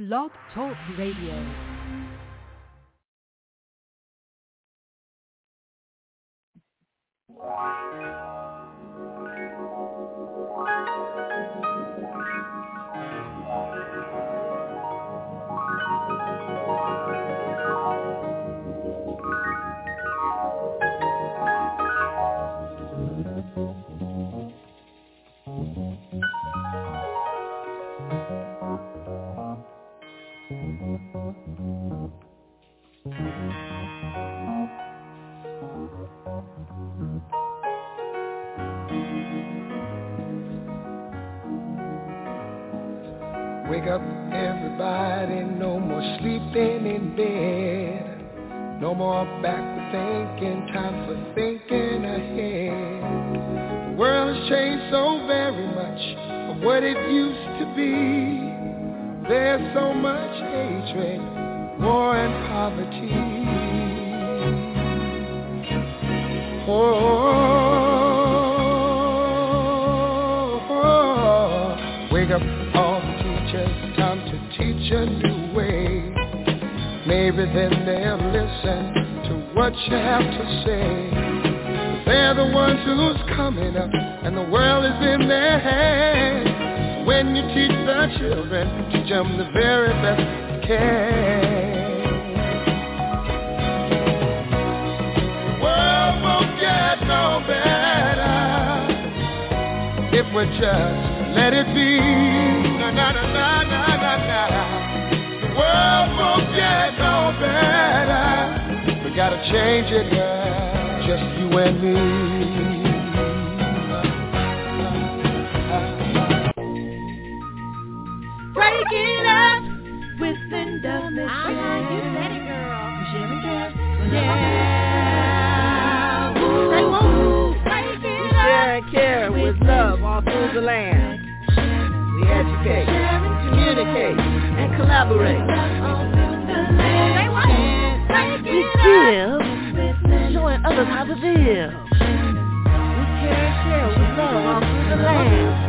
Blog Talk Radio. Wake up, everybody, no more sleeping in bed. No more backward thinking, time for thinking ahead. The world has changed so very much from what it used to be. There's so much hatred, war and poverty. Wake up, all the teachers, time to teach a new way. Maybe then they'll listen to what you have to say. They're the ones who's coming up, and the world is in their hands. When you teach the children, teach them the very best you can. The world won't get no better if we just let it be. Na na na na na na na. The world won't get no better. We gotta change it, girl. Just you and me. Break it up with Linda Michelle. You said it, girl. Yeah. Ooh. Break it up. Share and care with love all through the land. We educate, communicate, and collaborate. We give, showing others how to live. We care and share with love all through the land.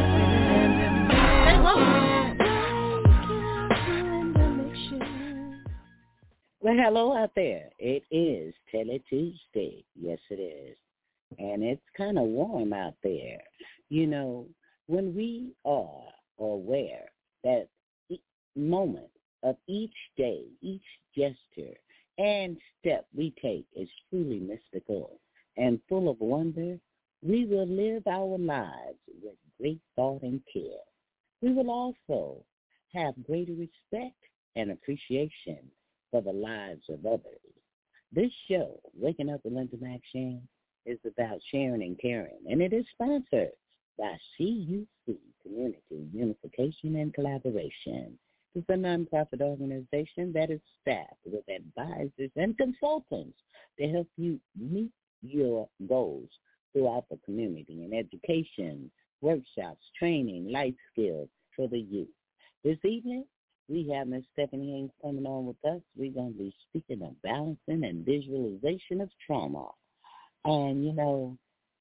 Well, hello out there. It is Tele Tuesday. Yes, it is. And it's kind of warm out there. You know, when we are aware that each moment of each day, each gesture and step we take is truly mystical and full of wonder, we will live our lives with great thought and care. We will also have greater respect and appreciation for the lives of others. This show, Waking Up with Linda McShane, is about sharing and caring, and it is sponsored by CUC, Community Unification and Collaboration. It's a nonprofit organization that is staffed with advisors and consultants to help you meet your goals throughout the community in education, workshops, training, life skills for the youth. This evening, we have Miss Stephanie Haynes coming on with us. We're going to be speaking of balancing and visualization of trauma. And, you know,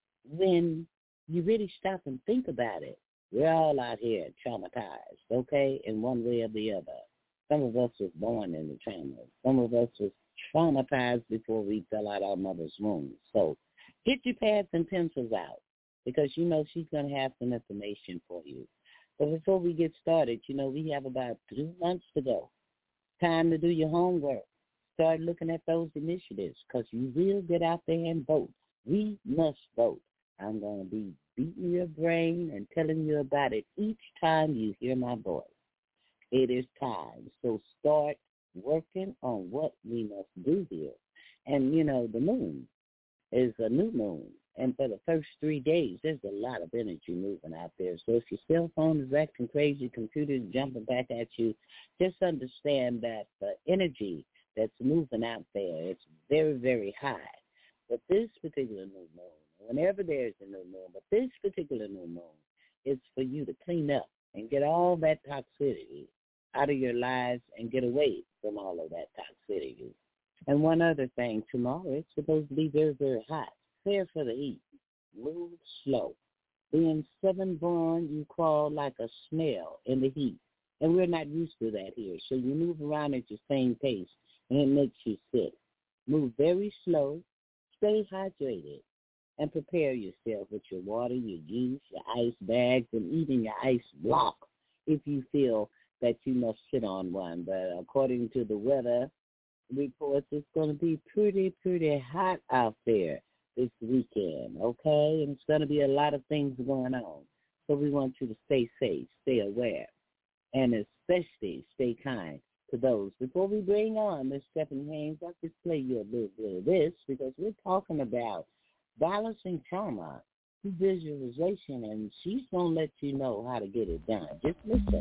when you really stop and think about it, we're all out here traumatized, okay, in one way or the other. Some of us was born in the trauma. Some of us was traumatized before we fell out our mother's womb. So get your pads and pencils out because, you know, she's going to have some information for you. But before we get started, you know, we have about 2 months to go. Time to do your homework. Start looking at those initiatives because you will get out there and vote. We must vote. I'm going to be beating your brain and telling you about it each time you hear my voice. It is time. So start working on what we must do here. And, you know, the moon is a new moon. And for the first 3 days, there's a lot of energy moving out there. So if your cell phone is acting crazy, computer's jumping back at you, just understand that the energy that's moving out there, it's very, very high. But this particular new moon, whenever there's a new moon, but this particular new moon is for you to clean up and get all that toxicity out of your lives and get away from all of that toxicity. And one other thing, tomorrow it's supposed to be very, very hot. Prepare for the heat. Move slow. Being 7 born, you crawl like a snail in the heat. And we're not used to that here. So you move around at your same pace, and it makes you sick. Move very slow, stay hydrated, and prepare yourself with your water, your juice, your ice bags, and even your ice block if you feel that you must sit on one. But according to the weather reports, it's going to be pretty hot out there this weekend, okay? And it's going to be a lot of things going on. So we want you to stay safe, stay aware, and especially stay kind to those. Before we bring on Miss Stephanie Haynes, I'll just play you a little bit of this because we're talking about balancing trauma through visualization, and she's going to let you know how to get it done. Just listen.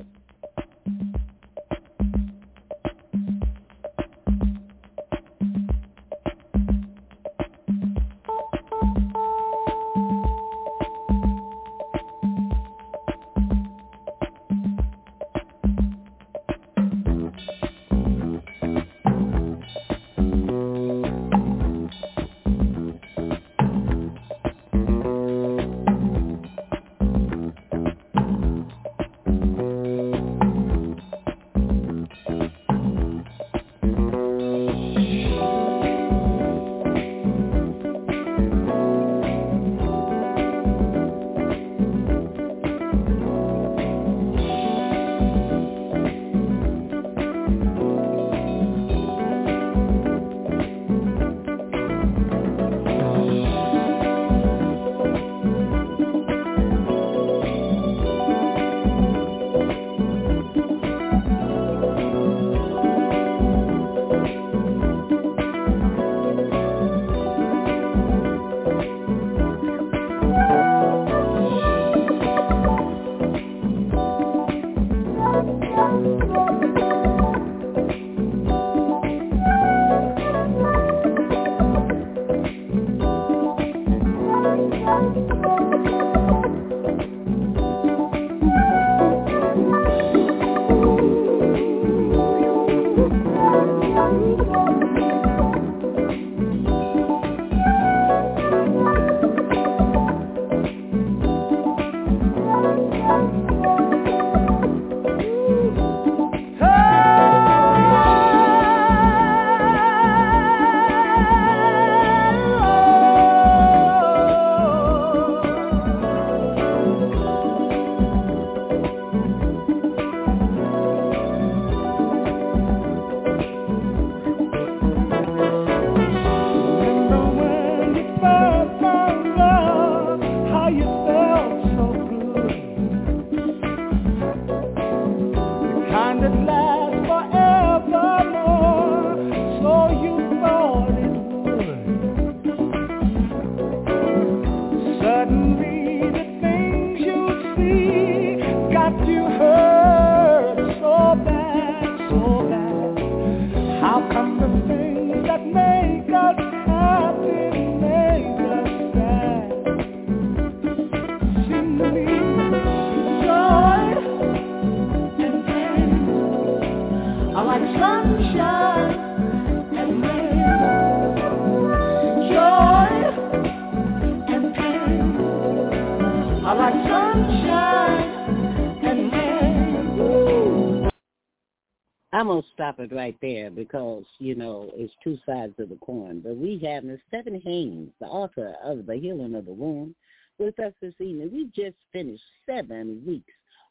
I'm going to stop it right there because, you know, it's two sides of the coin. But we have Ms. Stephanie Haynes, the author of The Healing of the Womb, with us this evening. We just finished 7 weeks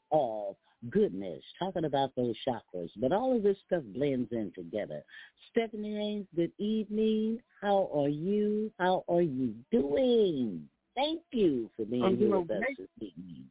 of goodness, talking about those chakras. But all of this stuff blends in together. Stephanie Haynes, good evening. How are you? How are you doing? Thank you for being here with us this evening.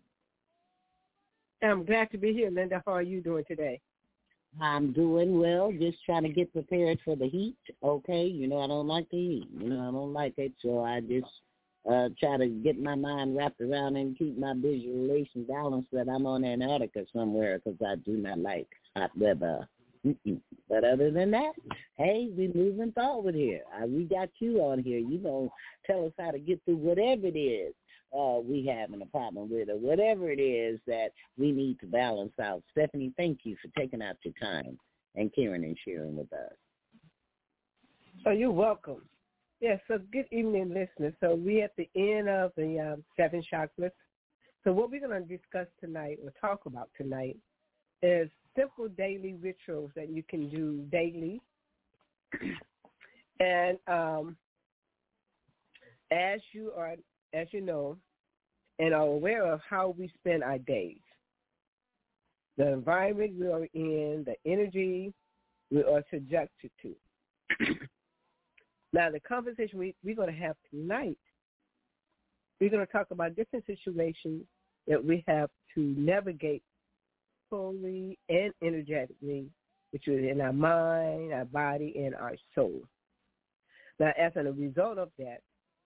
I'm glad to be here, Linda. How are you doing today? I'm doing well, just trying to get prepared for the heat, okay? You know, I don't like the heat. You know, I don't like it, so I just try to get my mind wrapped around and keep my visualization balanced that I'm on Antarctica somewhere because I do not like hot weather. But other than that, hey, we moving forward here. We got you on here. You know, tell us how to get through whatever it is we having a problem with or whatever it is that we need to balance out. Stephanie, thank you for taking out your time and caring and sharing with us. So you're welcome. Yes, so good evening, listeners. So we're at the end of the 7 chakras. So what we're going to discuss tonight or talk about tonight is simple daily rituals that you can do daily. And as you know, and are aware of how we spend our days, the environment we are in, the energy we are subjected to. Now, the conversation we're going to have tonight, we're going to talk about different situations that we have to navigate fully and energetically, which is in our mind, our body, and our soul. Now, as a result of that,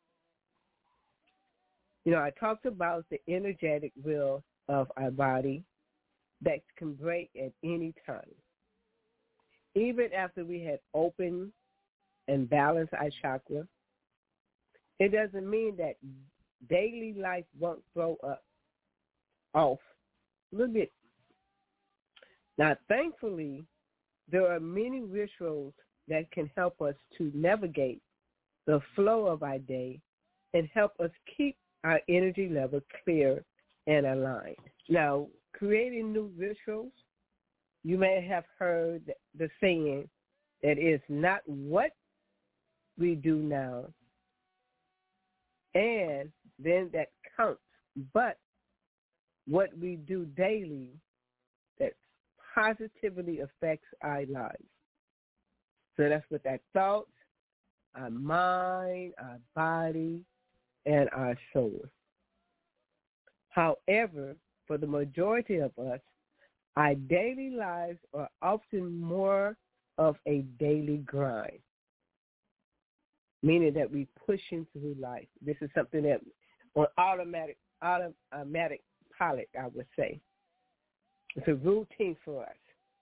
I talked about the energetic will of our body that can break at any time. Even after we had opened and balanced our chakra, it doesn't mean that daily life won't throw off a little bit. Now, thankfully, there are many rituals that can help us to navigate the flow of our day and help us keep our energy level clear and aligned. Now, creating new rituals, you may have heard the saying that it's not what we do now and then that counts, but what we do daily that positively affects our lives. So that's with our thoughts, our mind, our body, and our soul. However, for the majority of us, our daily lives are often more of a daily grind, meaning that we pushing through life. This is something that on automatic pilot, I would say. It's a routine for us.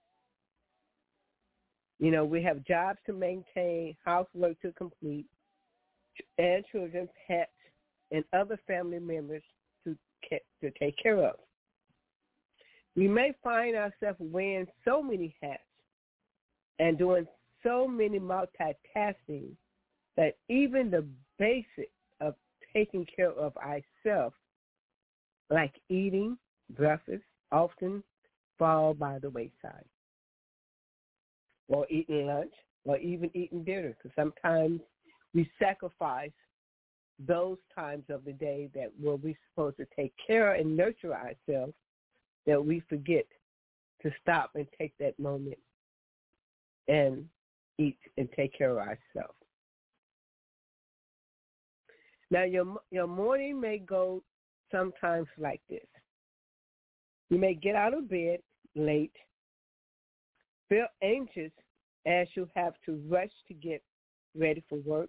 We have jobs to maintain, housework to complete, and children, pets, and other family members to take care of. We may find ourselves wearing so many hats and doing so many multitasking that even the basic of taking care of ourselves, like eating breakfast, often fall by the wayside. Or eating lunch, or even eating dinner, because sometimes we sacrifice those times of the day that where we're supposed to take care and nurture ourselves, that we forget to stop and take that moment and eat and take care of ourselves. Now, your morning may go sometimes like this. You may get out of bed late, feel anxious as you have to rush to get ready for work,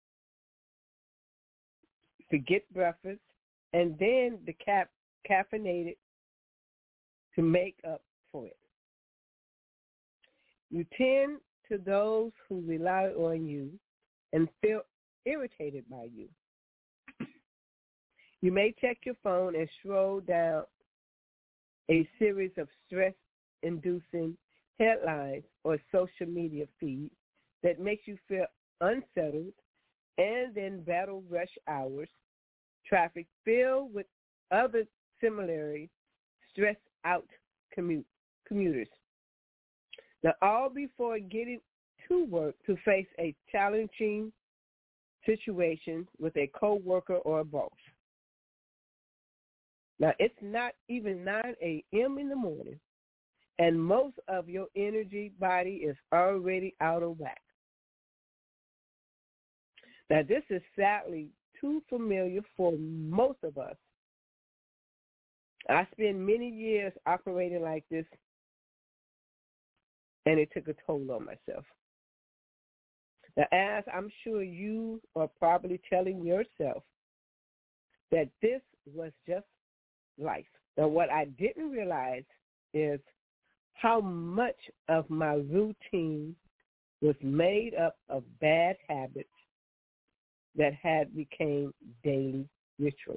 forget breakfast, and then the caffeinated to make up for it. You tend to those who rely on you and feel irritated by you. You may check your phone and scroll down a series of stress-inducing headlines or social media feeds that makes you feel unsettled, and then battle rush hours, traffic filled with other similarly stressed-out commuters. Now, all before getting to work to face a challenging situation with a coworker or a boss. Now, it's not even 9 a.m. in the morning, and most of your energy body is already out of whack. Now, this is sadly too familiar for most of us. I spent many years operating like this, and it took a toll on myself. Now, as I'm sure you are probably telling yourself that this was just life. Now, what I didn't realize is how much of my routine was made up of bad habits that had become daily rituals.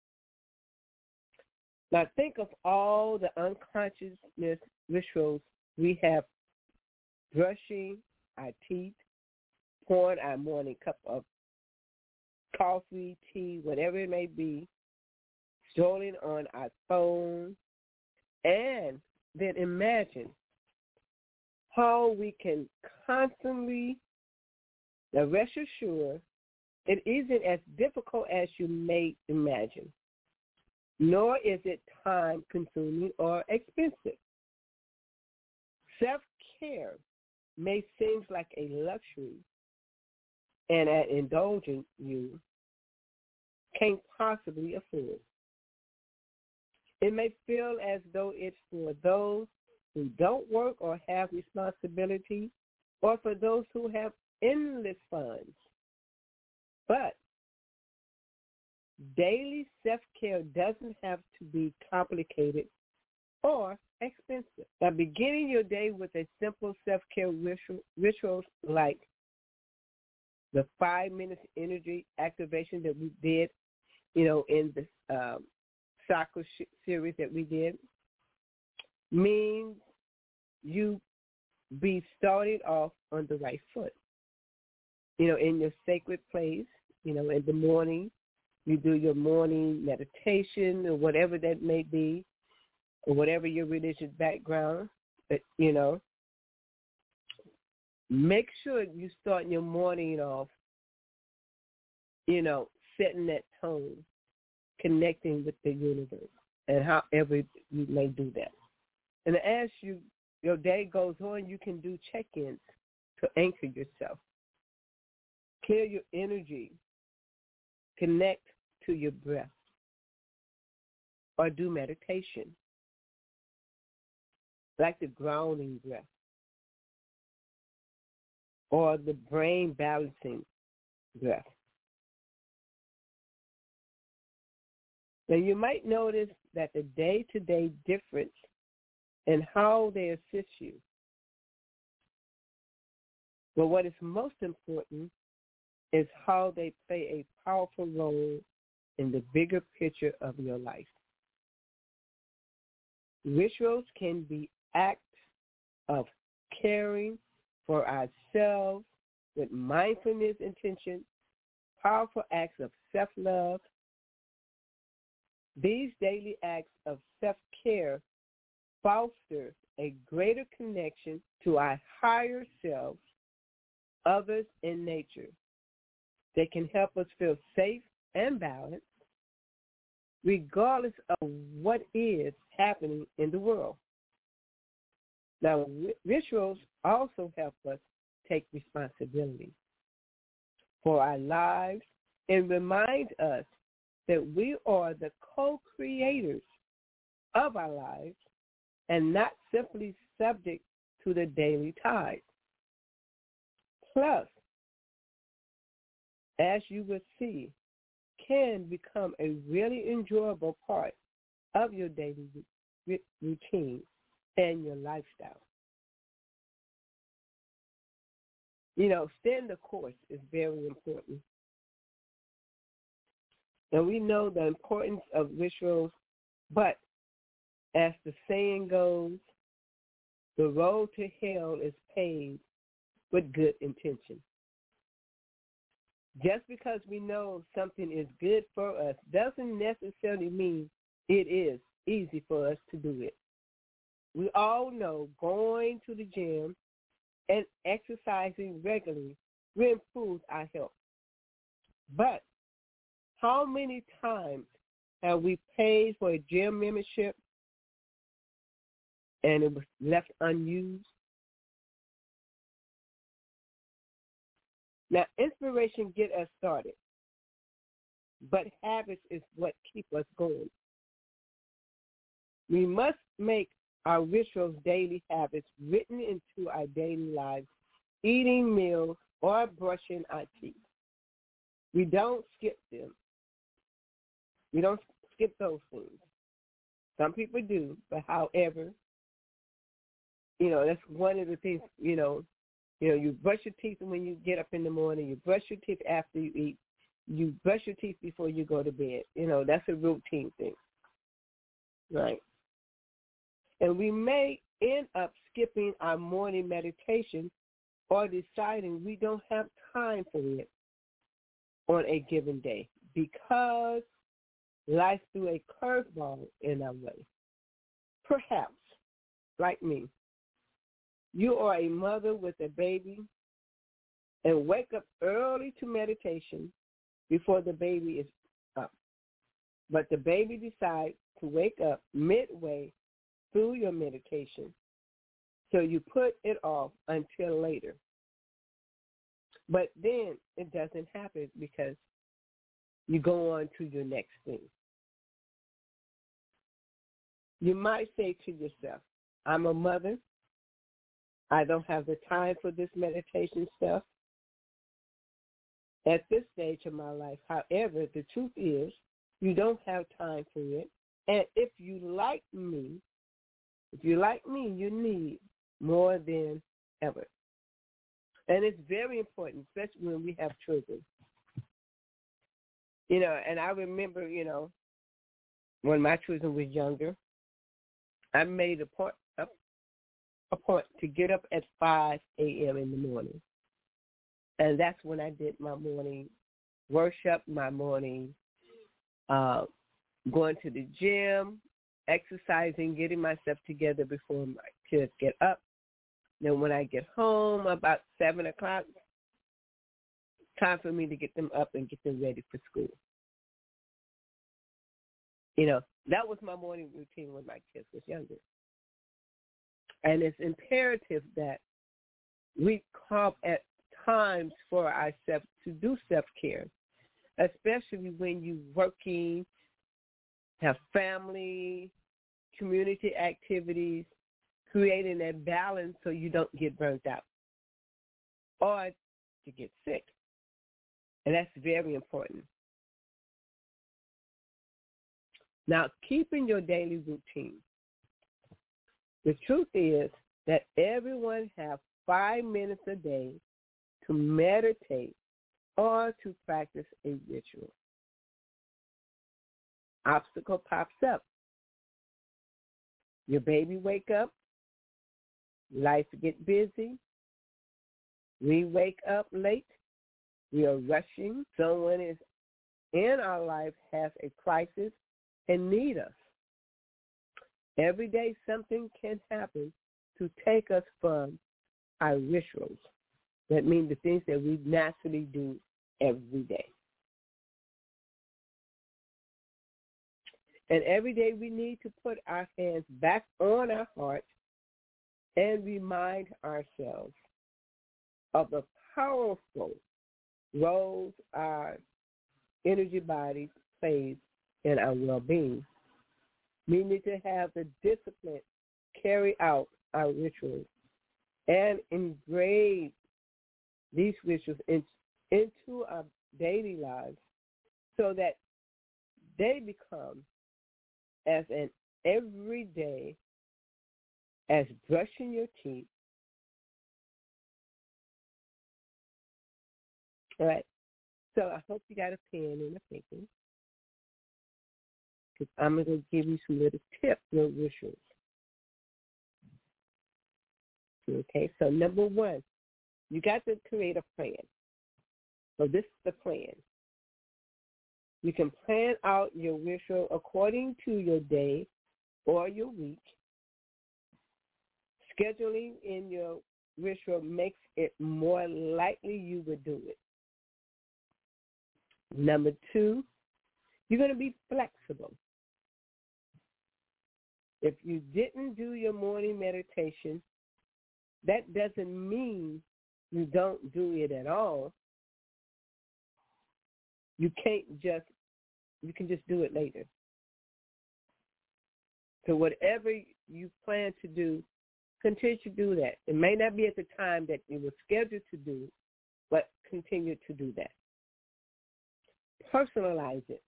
Now, think of all the unconsciousness rituals we have: brushing our teeth, pouring our morning cup of coffee, tea, whatever it may be, strolling on our phone, and then imagine how we can constantly, now rest assured, it isn't as difficult as you may imagine, nor is it time-consuming or expensive. Self-care may seem like a luxury and an indulgence you can't possibly afford. It may feel as though it's for those who don't work or have responsibility, or for those who have endless funds. But daily self-care doesn't have to be complicated or expensive. By beginning your day with a simple self-care rituals like the 5 minutes energy activation that we did, in the soccer series that we did, means you be started off on the right foot. In your sacred place, in the morning, you do your morning meditation or whatever that may be, or whatever your religious background, make sure you start your morning off, setting that tone, connecting with the universe, and however you may do that. And as your day goes on, you can do check-ins to anchor yourself, clear your energy, connect to your breath, or do meditation, like the grounding breath, or the brain balancing breath. Now, you might notice that the day-to-day difference in how they assist you. But what is most important is how they play a powerful role in the bigger picture of your life. Rituals can be acts of caring for ourselves with mindfulness intention, powerful acts of self-love. These daily acts of self-care foster a greater connection to our higher selves, others, and nature. They can help us feel safe and balanced, regardless of what is happening in the world. Now, rituals also help us take responsibility for our lives and remind us that we are the co-creators of our lives and not simply subject to the daily tide. Plus, as you will see, can become a really enjoyable part of your daily routine and your lifestyle. Staying the course is very important. And we know the importance of rituals, but as the saying goes, the road to hell is paved with good intention. Just because we know something is good for us doesn't necessarily mean it is easy for us to do it. We all know going to the gym and exercising regularly will improve our health. But how many times have we paid for a gym membership and it was left unused? Now, inspiration get us started, but habits is what keep us going. We must make our rituals daily habits written into our daily lives, eating meals or brushing our teeth. We don't skip them. We don't skip those things. Some people do, but however, that's one of the things, you brush your teeth when you get up in the morning. You brush your teeth after you eat. You brush your teeth before you go to bed. That's a routine thing, right? And we may end up skipping our morning meditation or deciding we don't have time for it on a given day because life threw a curveball in our way. Perhaps like me. You are a mother with a baby and wake up early to meditation before the baby is up. But the baby decides to wake up midway through your meditation, so you put it off until later. But then it doesn't happen because you go on to your next thing. You might say to yourself, I'm a mother. I don't have the time for this meditation stuff at this stage of my life. However, the truth is you don't have time for it. And if you like me, you need more than ever. And it's very important, especially when we have children. You know, and I remember, you know, when my children were younger, I made a point to get up at 5 a.m. in the morning. And that's when I did my morning worship, my morning going to the gym, exercising, getting myself together before my kids get up. Then when I get home about 7 o'clock, time for me to get them up and get them ready for school. You know, that was my morning routine when my kids was younger. And it's imperative that we carve at times for ourselves to do self-care, especially when you're working, have family, community activities, creating that balance so you don't get burnt out or to get sick. And that's very important. Now, keeping your daily routine. The truth is that everyone has 5 minutes a day to meditate or to practice a ritual. Obstacle pops up. Your baby wake up. Life get busy. We wake up late. We are rushing. Someone is in our life has a crisis and need us. Every day something can happen to take us from our rituals. That means the things that we naturally do every day. And every day we need to put our hands back on our hearts and remind ourselves of the powerful roles our energy body plays in our well-being. We need to have the discipline carry out our rituals and engrave these rituals into our daily lives so that they become as an everyday as brushing your teeth. All right. So I hope you got a pen and a paper, because I'm going to give you some little tips, little rituals. Okay, so number one, you got to create a plan. So this is the plan. You can plan out your ritual according to your day or your week. Scheduling in your ritual makes it more likely you would do it. Number two, you're going to be flexible. If you didn't do your morning meditation, that doesn't mean you don't do it at all. You can just do it later. So whatever you plan to do, continue to do that. It may not be at the time that you were scheduled to do, but continue to do that. Personalize it.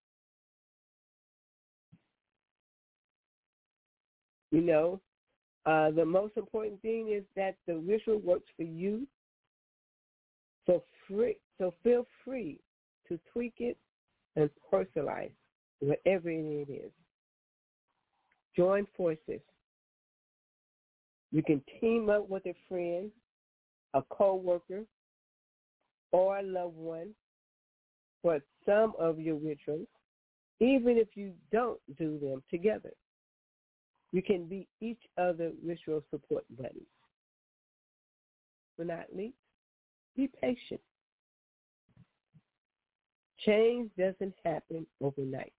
You know, the most important thing is that the ritual works for you. So feel free to tweak it and personalize whatever it is. Join forces. You can team up with a friend, a co-worker, or a loved one for some of your rituals, even if you don't do them together. You can be each other ritual support buddies. But not least, be patient. Change doesn't happen overnight.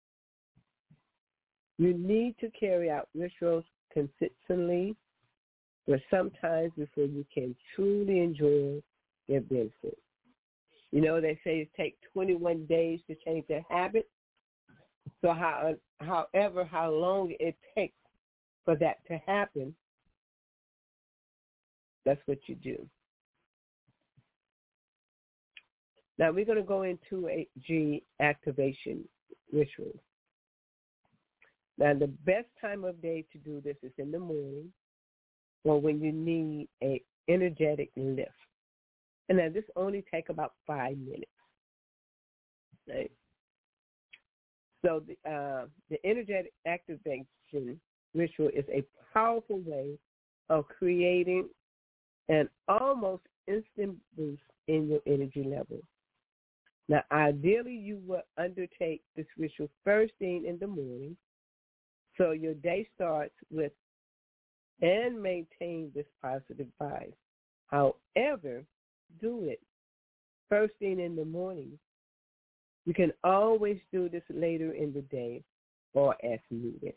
You need to carry out rituals consistently for some time before you can truly enjoy their benefits. You know, they say it takes 21 days to change a habit. So however, how long it takes for that to happen, that's what you do. Now we're going to go into a G activation ritual. Now the best time of day to do this is in the morning or when you need an energetic lift. And now this only takes about 5 minutes. Right? So the energetic activation ritual is a powerful way of creating an almost instant boost in your energy level. Now, ideally, you will undertake this ritual first thing in the morning, so your day starts with and maintain this positive vibe. However, do it first thing in the morning. You can always do this later in the day or as needed.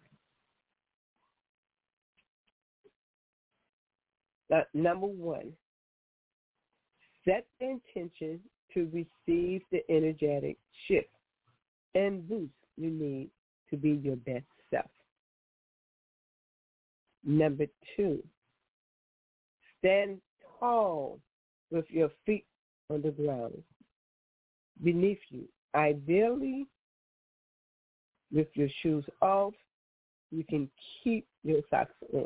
Now, number 1, set the intention to receive the energetic shift and boost you need to be your best self. Number 2, stand tall with your feet on the ground beneath you. Ideally, with your shoes off, you can keep your socks on.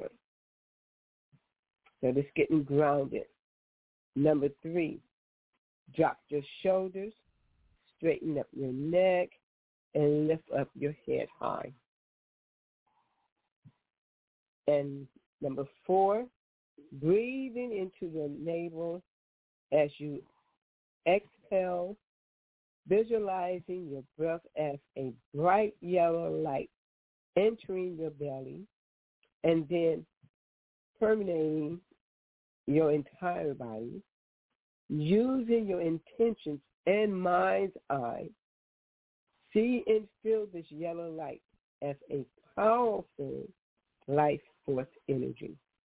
So just getting grounded. Number 3, drop your shoulders, straighten up your neck, and lift up your head high. And number 4, breathing into your navel as you exhale, visualizing your breath as a bright yellow light entering your belly and then permeating your entire body, using your intentions and mind's eye. See and feel this yellow light as a powerful life force energy.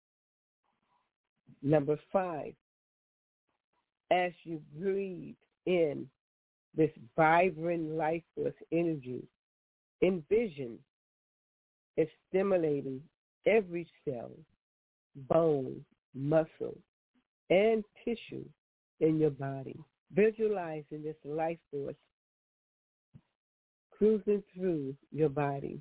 Number 5, as you breathe in this vibrant life force energy, envision it stimulating every cell, bone, muscle, and tissue in your body. Visualizing this life force cruising through your body,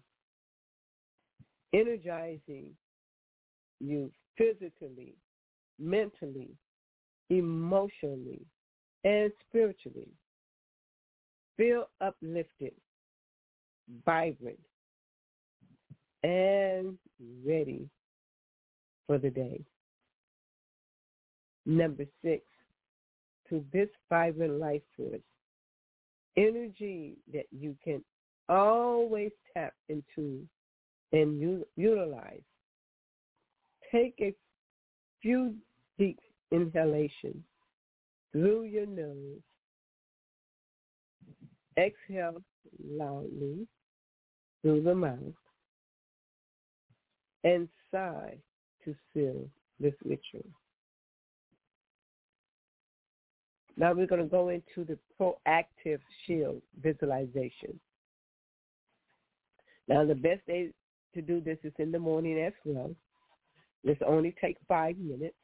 energizing you physically, mentally, emotionally, and spiritually. Feel uplifted, vibrant, and ready for the day. Number 6, to this vibrant life force, energy that you can always tap into and utilize. Take a few deep inhalations through your nose. Exhale loudly through the mouth and sigh to seal this ritual. Now we're going to go into the proactive shield visualization. Now the best day to do this is in the morning as well. This only takes 5 minutes.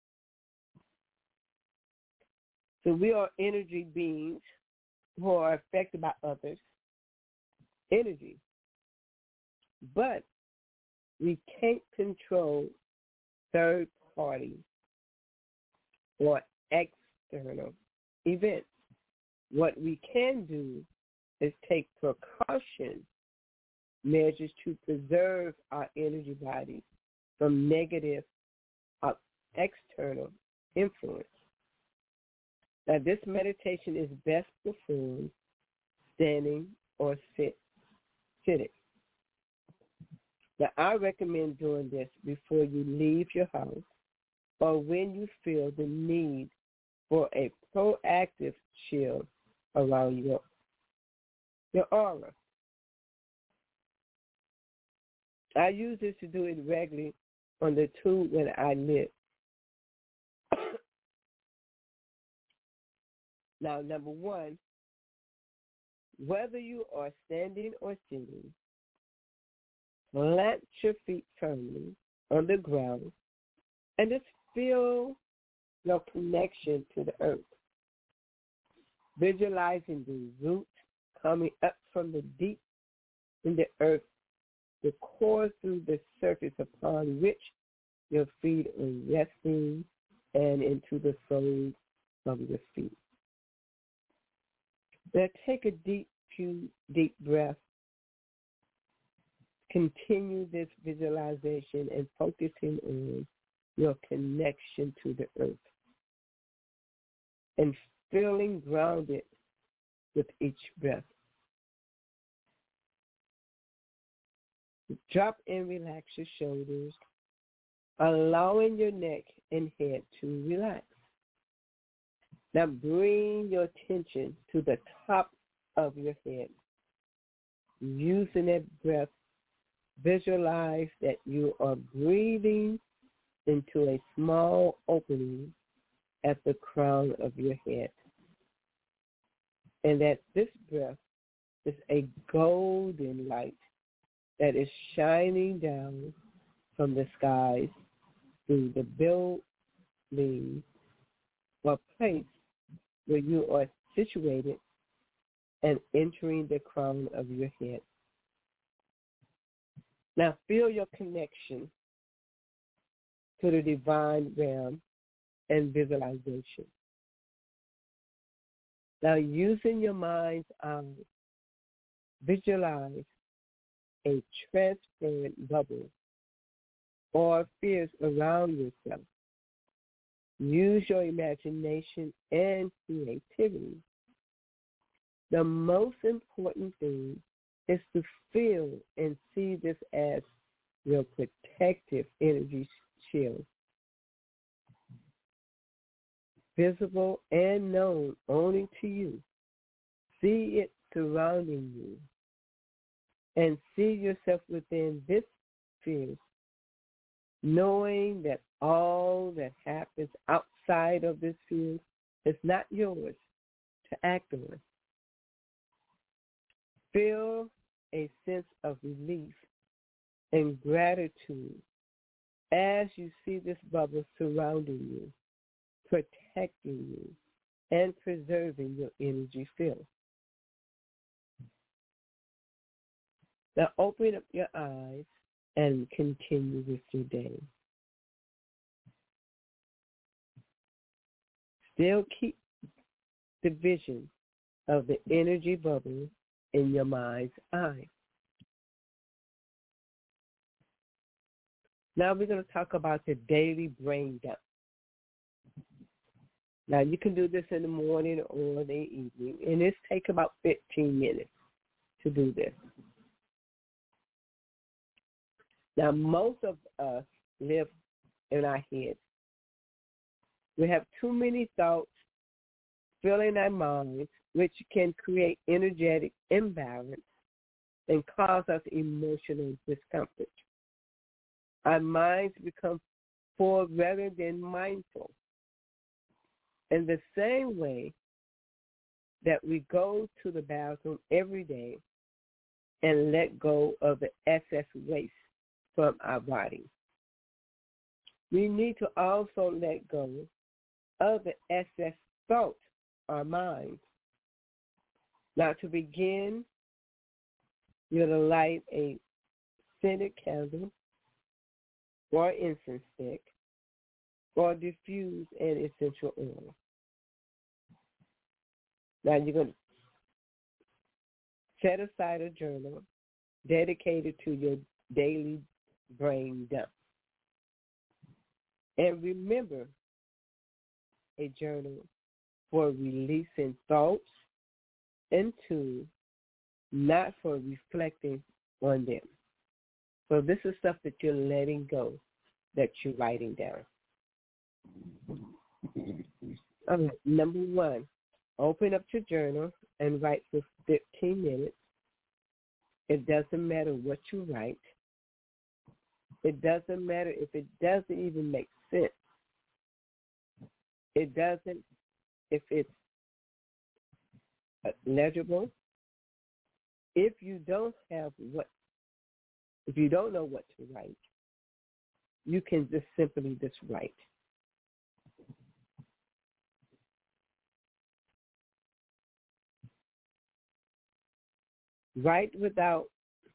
So we are energy beings who are affected by others' energy. But we can't control third party or external events. What we can do is take precaution measures to preserve our energy bodies from negative external influence. Now, this meditation is best performed standing or sitting. Now, I recommend doing this before you leave your house or when you feel the need for a proactive chill around your aura. I use this to do it regularly on the tube when I live. Now, number one, whether you are standing or sitting, plant your feet firmly on the ground and just feel your connection to the earth. Visualizing the root coming up from the deep in the earth, the core through the surface upon which your feet are resting and into the soles of your feet. Now take a few deep breaths. Continue this visualization and focusing on your connection to the earth and feeling grounded with each breath. Drop and relax your shoulders, allowing your neck and head to relax. Now bring your attention to the top of your head. Using that breath, visualize that you are breathing into a small opening at the crown of your head. And that this breath is a golden light that is shining down from the skies through the building or place where you are situated and entering the crown of your head. Now feel your connection to the divine realm and visualization. Now using your mind's eye, visualize a transparent bubble or spheres around yourself. Use your imagination and creativity. The most important thing is to feel and see this as your protective energy shield, visible and known only to you. See it surrounding you and see yourself within this field, knowing that all that happens outside of this field is not yours to act on. Feel a sense of relief and gratitude as you see this bubble surrounding you, protecting you, and preserving your energy field. Now open up your eyes and continue with your day. Still keep the vision of the energy bubble in your mind's eye. Now we're going to talk about the daily brain dump. Now you can do this in the morning or the evening, and this takes about 15 minutes to do this. Now most of us live in our heads. We have too many thoughts filling our minds, which can create energetic imbalance and cause us emotional discomfort. Our minds become full rather than mindful. In the same way that we go to the bathroom every day and let go of the excess waste from our body, we need to also let go of the excess thought, our minds. Now to begin, you're going to light a scented candle or incense stick or diffuse an essential oil. Now you're going to set aside a journal dedicated to your daily brain dump. And remember, a journal for releasing thoughts, and two, not for reflecting on them. So this is stuff that you're letting go, that you're writing down. All right, number 1, open up your journal and write for 15 minutes. It doesn't matter what you write. It doesn't matter if it doesn't even make sense. It doesn't if it's legible. If you don't know what to write, you can just simply just write. Write without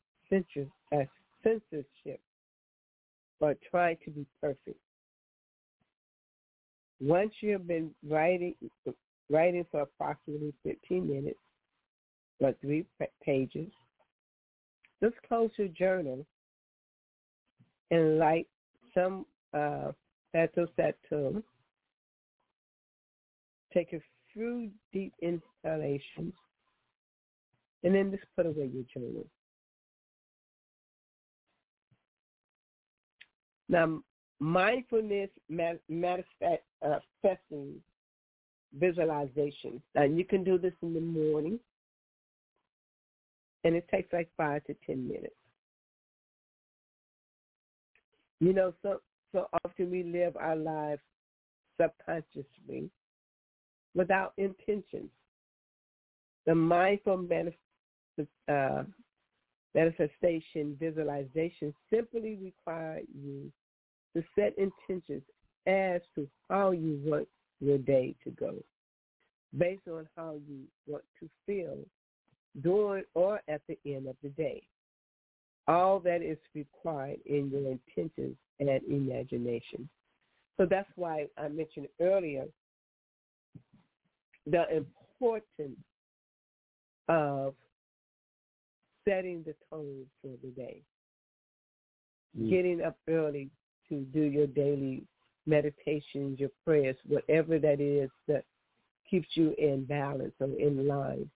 censorship or trying to be perfect. Once you have been writing for approximately 15 minutes or 3 pages, just close your journal and light some sato. Take a few deep inhalations, and then just put away your journal. Now, mindfulness manifesting visualization. Now, you can do this in the morning, and it takes like 5 to 10 minutes. You know, so often we live our lives subconsciously without intentions. The mindful manifestation visualization simply require you to set intentions as to how you want your day to go, based on how you want to feel during or at the end of the day. All that is required in your intentions and imagination. So that's why I mentioned earlier the importance of setting the tone for the day. Getting up early to do your daily meditations, your prayers, whatever that is that keeps you in balance or in line.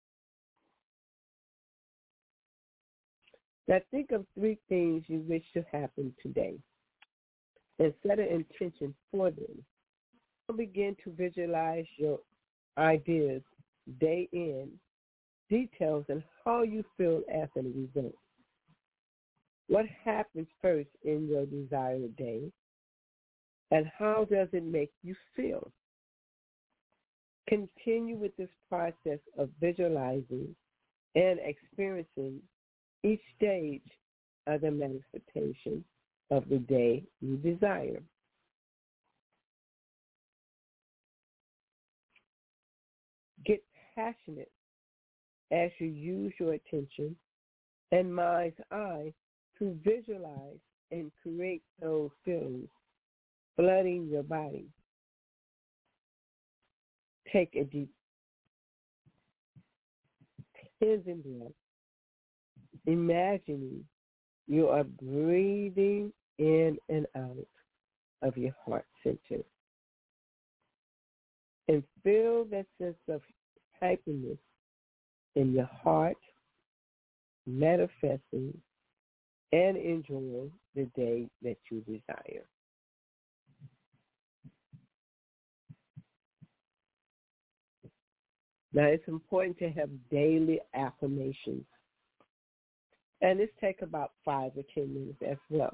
Now think of 3 things you wish to happen today and set an intention for them. Begin to visualize your ideas day in, details, and how you feel as a result. What happens first in your desired day, and how does it make you feel? Continue with this process of visualizing and experiencing each stage of the manifestation of the day you desire. Get passionate as you use your attention and mind's eye to visualize and create those feelings flooding your body. Take a deep cleansing breath, imagining you are breathing in and out of your heart center. And feel that sense of happiness in your heart, manifesting and enjoying the day that you desire. Now, it's important to have daily affirmations. And this takes about 5 or 10 minutes as well.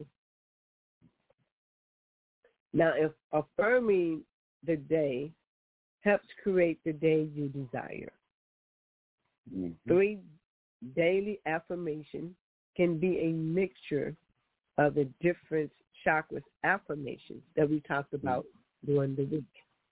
Now, if affirming the day helps create the day you desire. 3 daily affirmations can be a mixture of the different chakras affirmations that we talked about during the week.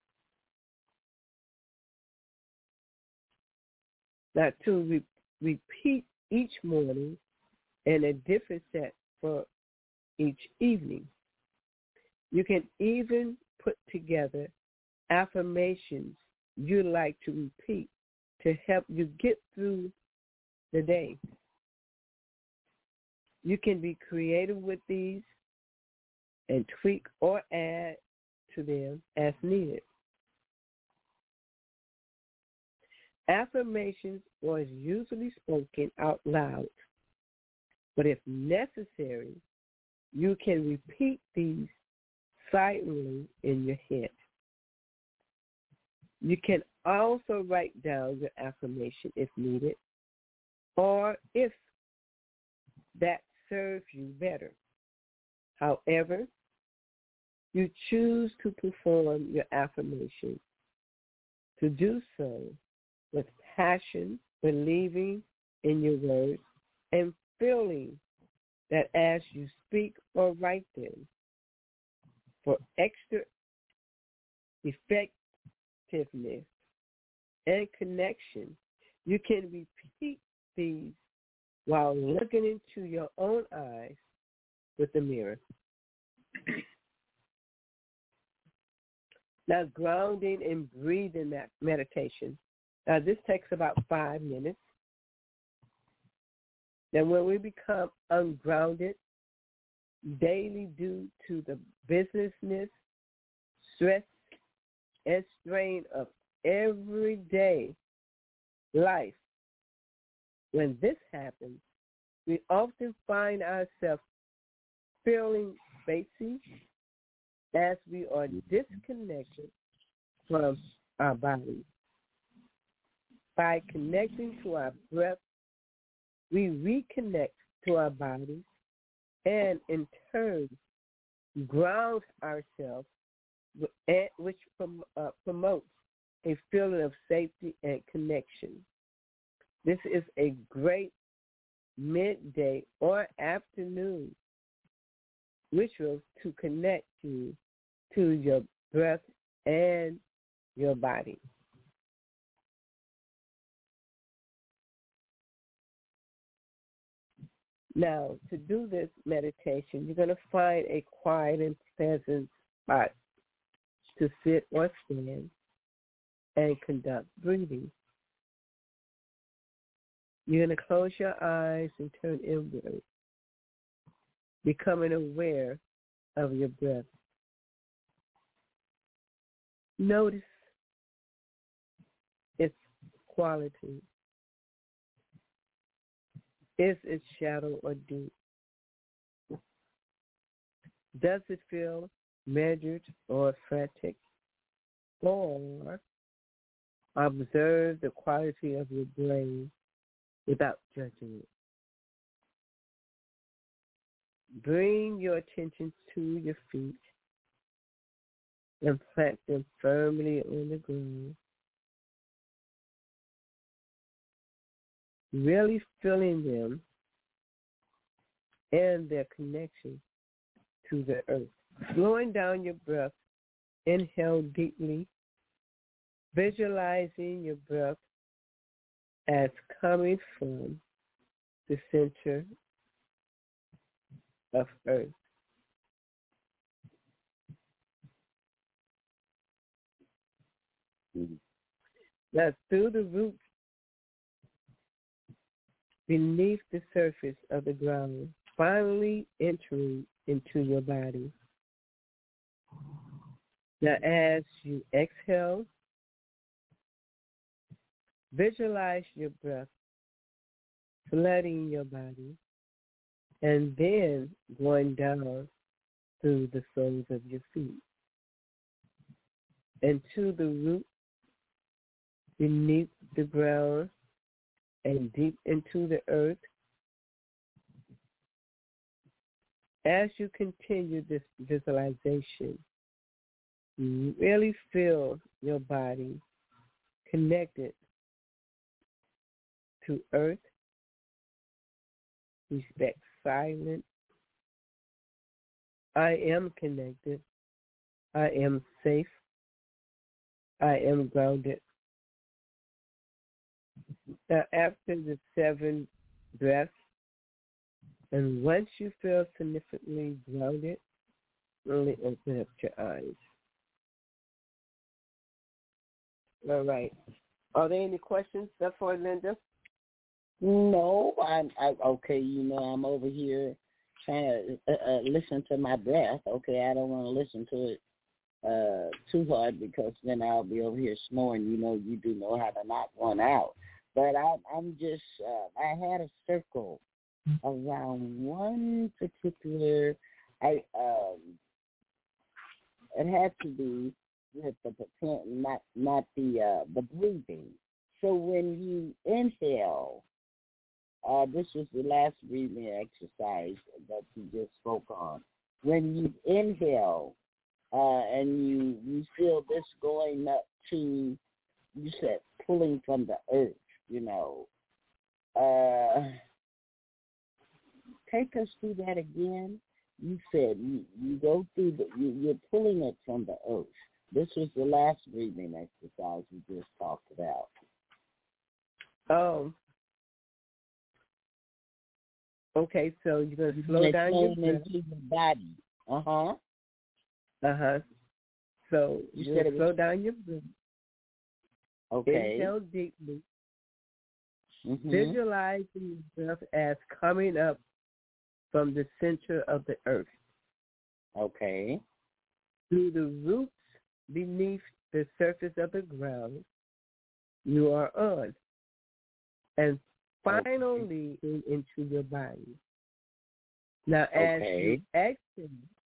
Now, to repeat each morning and a different set for each evening. You can even put together affirmations you like to repeat to help you get through the day. You can be creative with these and tweak or add to them as needed. Affirmations are usually spoken out loud But if necessary, you can repeat these silently in your head. You can also write down your affirmation if needed, or if that serves you better. However, you choose to perform your affirmation, to do so with passion, believing in your words, and feeling that as you speak or write them, for extra effectiveness and connection, you can repeat these while looking into your own eyes with the mirror. Now, grounding and breathing meditation. Now, this takes about 5 minutes. Then when we become ungrounded daily due to the businessness, stress, and strain of everyday life, when this happens, we often find ourselves feeling spacey as we are disconnected from our bodies. By connecting to our breath, we reconnect to our bodies and in turn ground ourselves, which promotes a feeling of safety and connection. This is a great midday or afternoon ritual to connect you to your breath and your body. Now, to do this meditation, you're going to find a quiet and pleasant spot to sit or stand and conduct breathing. You're going to close your eyes and turn inward, becoming aware of your breath. Notice its quality. Is it shallow or deep? Does it feel measured or frantic? Or observe the quality of your brain without judging it. Bring your attention to your feet and plant them firmly on the ground. Really feeling them and their connection to the earth. Slowing down your breath, inhale deeply, visualizing your breath as coming from the center of earth. Now, through the roots beneath the surface of the ground, finally entering into your body. Now, as you exhale, visualize your breath flooding your body and then going down through the soles of your feet and to the root beneath the ground and deep into the earth. As you continue this visualization, you really feel your body connected to earth. Respect silence. I am connected. I am safe. I am grounded. Now, after the 7 breaths, and once you feel significantly grounded, really open up your eyes. All right. Are there any questions for Linda? No, I'm okay. You know, I'm over here trying to listen to my breath. Okay, I don't want to listen to it too hard because then I'll be over here snoring. You know, you do know how to knock one out. But I'm just, I had a circle around one particular. It had to be with the pretend, not the breathing. So when you inhale, this was the last breathing exercise that you just spoke on. When you inhale and you feel this going up to, you said pulling from the earth, take us through that again. You said you go through you're pulling it from the earth. This was the last breathing exercise we just talked about. Oh. Okay, so you're going to slow down your breath. Into your body. So you said slow down your breath. Okay. Inhale deeply. Visualize yourself as coming up from the center of the earth. Okay. Through the roots beneath the surface of the ground you are on. And finally into your body. Now, as you exhale,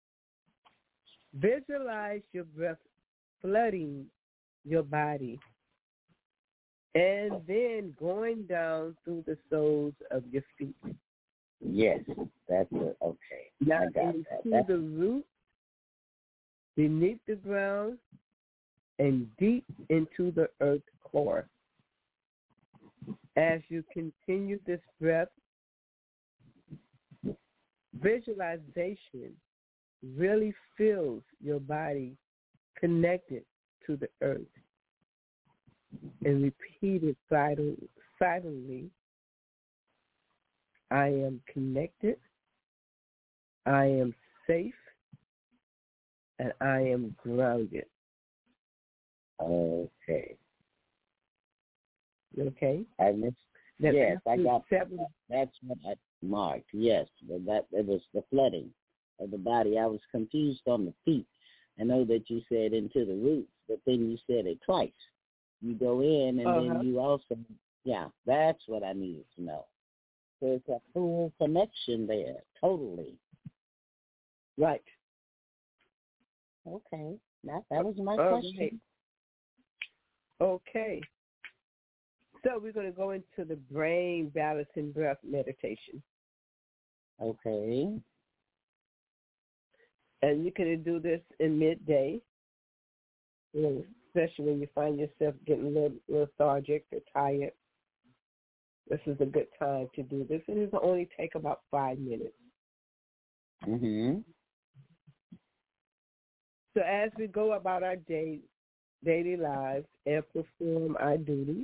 visualize your breath flooding your body and then going down through the soles of your feet. Yes, that's it. Okay. Now, I got into the roots, beneath the ground, and deep into the earth core. As you continue this breath, visualization really feels your body connected to the earth. And repeat it silently. I am connected, I am safe, and I am grounded. Okay. Okay? I missed. Yes, I got that. That's what I marked. Yes, but it was the flooding of the body. I was confused on the feet. I know that you said into the roots, but then you said it twice. You go in, and then you also, that's what I needed to know. So it's a full connection there, totally. Right. Okay. Now, that was my question. Okay. So we're going to go into the brain balancing breath meditation. Okay. And you can do this in midday, especially when you find yourself getting a little lethargic or tired. This is a good time to do this, and it'll only take about 5 minutes. So as we go about our daily lives and perform our duties,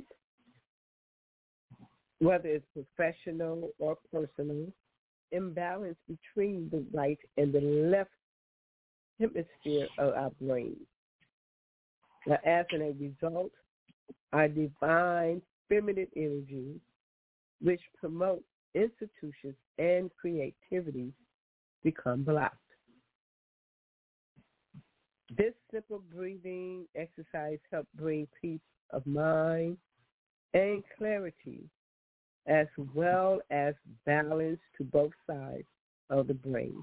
whether it's professional or personal, imbalance between the right and the left hemisphere of our brain. Now, as a result, our divine feminine energy, which promote institutions and creativity, become blocked. This simple breathing exercise helps bring peace of mind and clarity, as well as balance to both sides of the brain.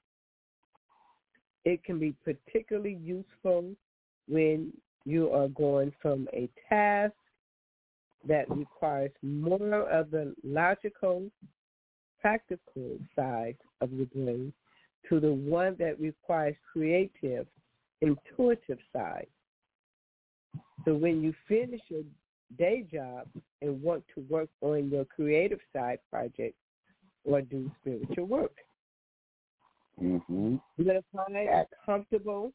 It can be particularly useful when you are going from a task that requires more of the logical, practical side of the brain to the one that requires creative, intuitive side. So when you finish your day job and want to work on your creative side project or do spiritual work, you're going to find a comfortable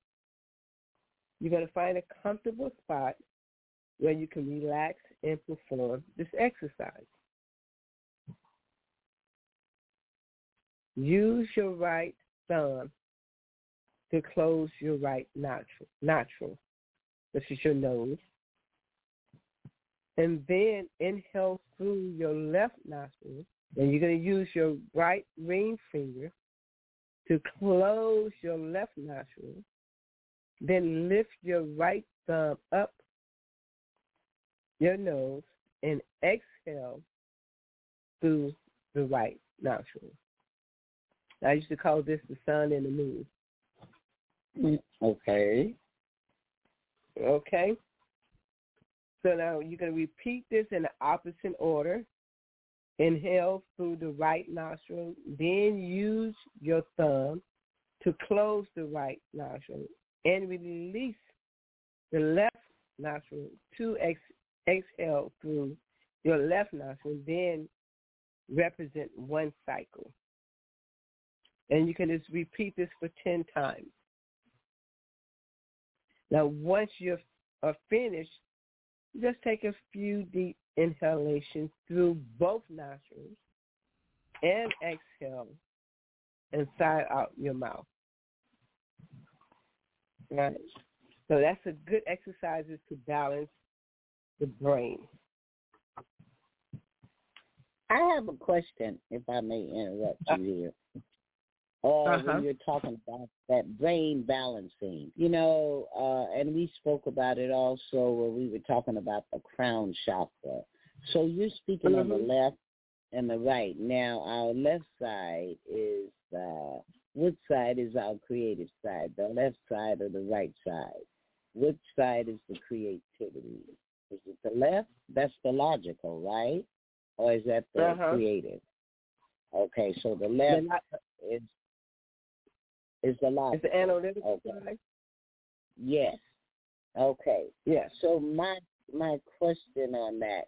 spot where you can relax and perform this exercise. Use your right thumb to close your right nostril. This is your nose. And then inhale through your left nostril. And you're going to use your right ring finger to close your left nostril. Then lift your right thumb up your nose and exhale through the right nostril. I used to call this the sun and the moon. Okay. Okay. So now you're going to repeat this in the opposite order. Inhale through the right nostril, then use your thumb to close the right nostril and release the left nostril to exhale through your left nostril, then represent one cycle. And you can just repeat this for 10 times. Now, once you're finished, just take a few deep inhalations through both nostrils and exhale inside out your mouth. Right. So that's a good exercise to balance the brain. I have a question, if I may interrupt you here. When you're talking about that brain balancing, and we spoke about it also when we were talking about the crown chakra. So you're speaking on the left and the right. Now, our left side is, which side is our creative side, the left side or the right side? Which side is the creativity? Is it the left? That's the logical, right? Or is that the creative? Okay, so the left is the logical. It's the analytical side? Yes. Okay. Yes. So my question on that,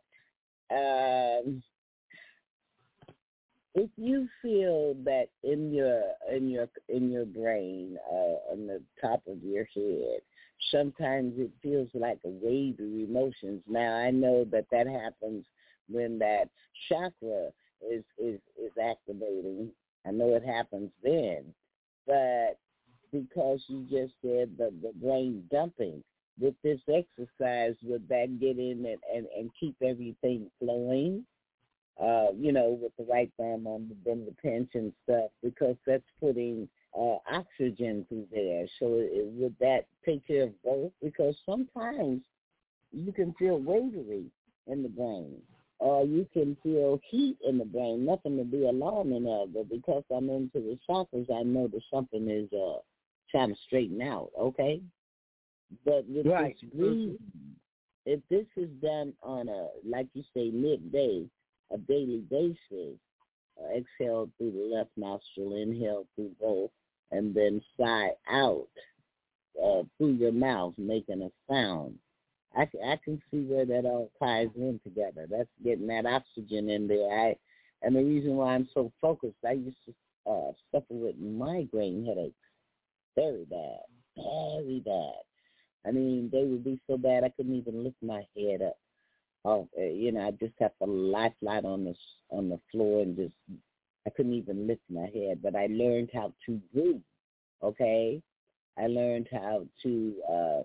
if you feel that in your brain, on the top of your head, sometimes it feels like a wave of emotions. Now I know that happens when that chakra is activating. I know it happens then, but because you just said the brain dumping, with this exercise, would that get in and keep everything flowing? With the right thumb on the pinch and stuff, because that's putting oxygen through there. So would that take care of both? Because sometimes you can feel wavery in the brain, or you can feel heat in the brain, nothing to be alarming of, but because I'm into the chakras, I know that something is trying to straighten out, okay? But with this breathing, if this is done on a, like you say, midday, a daily basis, exhale through the left nostril, inhale through both, and then sigh out through your mouth, making a sound. I can see where that all ties in together. That's getting that oxygen in there. And the reason why I'm so focused, I used to suffer with migraine headaches, very bad, very bad. I mean, they would be so bad I couldn't even lift my head up. I just have to lie flat on the floor and I couldn't even lift my head. But I learned how to breathe. Okay, I learned how to.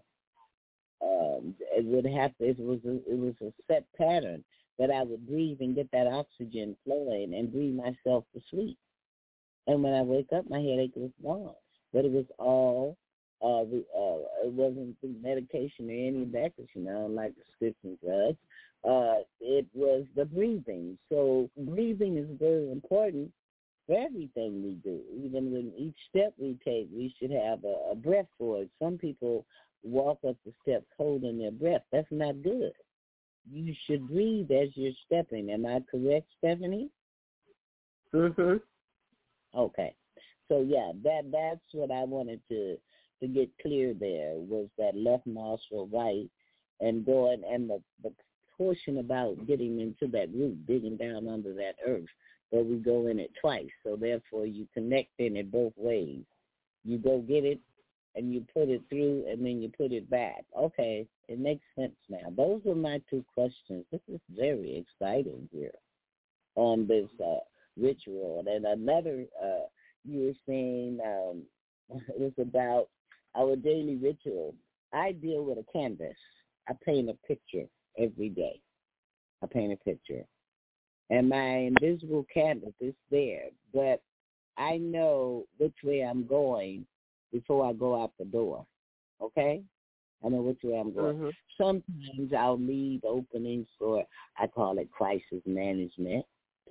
It was a set pattern that I would breathe and get that oxygen flowing and breathe myself to sleep. And when I wake up, my headache was gone. But it was all. It wasn't the medication or any of that, because I don't like prescription drugs. It was the breathing. So breathing is very important for everything we do. Even when each step we take, we should have a breath for it. Some people walk up the steps holding their breath. That's not good. You should breathe as you're stepping. Am I correct, Stephanie? Mm-hmm. Okay. So, yeah, that's what I wanted to get clear there, was that left nostril right, and going, and the portion about getting into that root, digging down under that earth, where we go in it twice. So therefore you connect in it both ways. You go get it and you put it through and then you put it back. Okay, it makes sense now. Those are my two questions. This is very exciting here on this ritual. And another, you were saying it was about our daily ritual. I deal with a canvas. I paint a picture every day. I paint a picture. And my invisible canvas is there, but I know which way I'm going before I go out the door, okay? I know which way I'm going. Mm-hmm. Sometimes I'll leave openings for, I call it crisis management.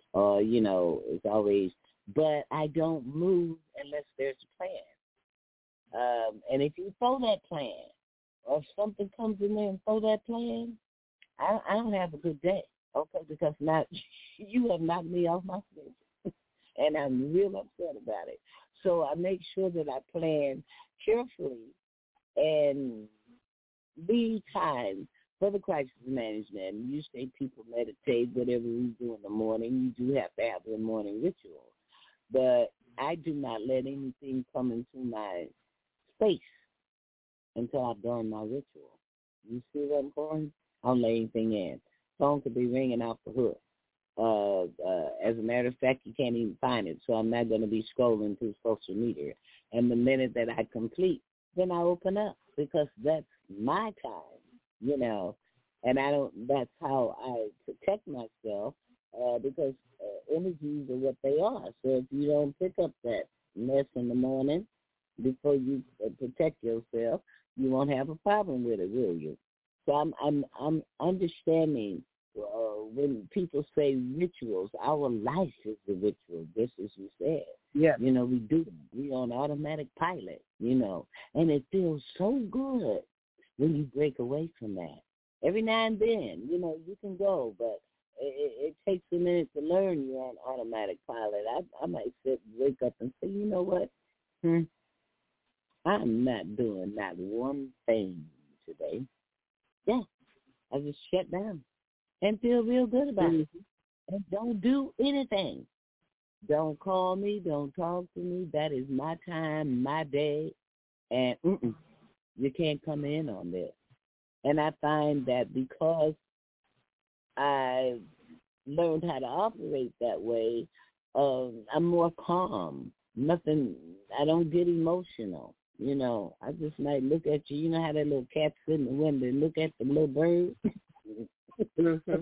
or, it's always, but I don't move unless there's a plan. And if you throw that plan, or if something comes in there and throw that plan, I don't have a good day, okay, because you have knocked me off my schedule, and I'm real upset about it. So I make sure that I plan carefully and leave time for the crisis management. You say people meditate, whatever we do in the morning. You do have to have a morning ritual. But I do not let anything come into my space until I've done my ritual. You see what I'm going? I don't let anything in. Phone could be ringing off the hook. As a matter of fact, you can't even find it, so I'm not going to be scrolling through social media. And the minute that I complete, then I open up, because that's my time, and that's how I protect myself, because energies are what they are. So if you don't pick up that mess in the morning before you protect yourself, you won't have a problem with it, will you? So I'm understanding when people say rituals, our life is the ritual, just as you said. Yeah. We do. We on automatic pilot, and it feels so good when you break away from that. Every now and then, you can go, but it takes a minute to learn you're on automatic pilot. I might wake up and say, you know what? I'm not doing not one thing today. Yeah, I just shut down and feel real good about it. And don't do anything. Don't call me. Don't talk to me. That is my time, my day. And you can't come in on this. And I find that because I learned how to operate that way, I'm more calm. I don't get emotional. I just might look at you. You know how that little cat sit in the window and look at the little bird? Mm-hmm.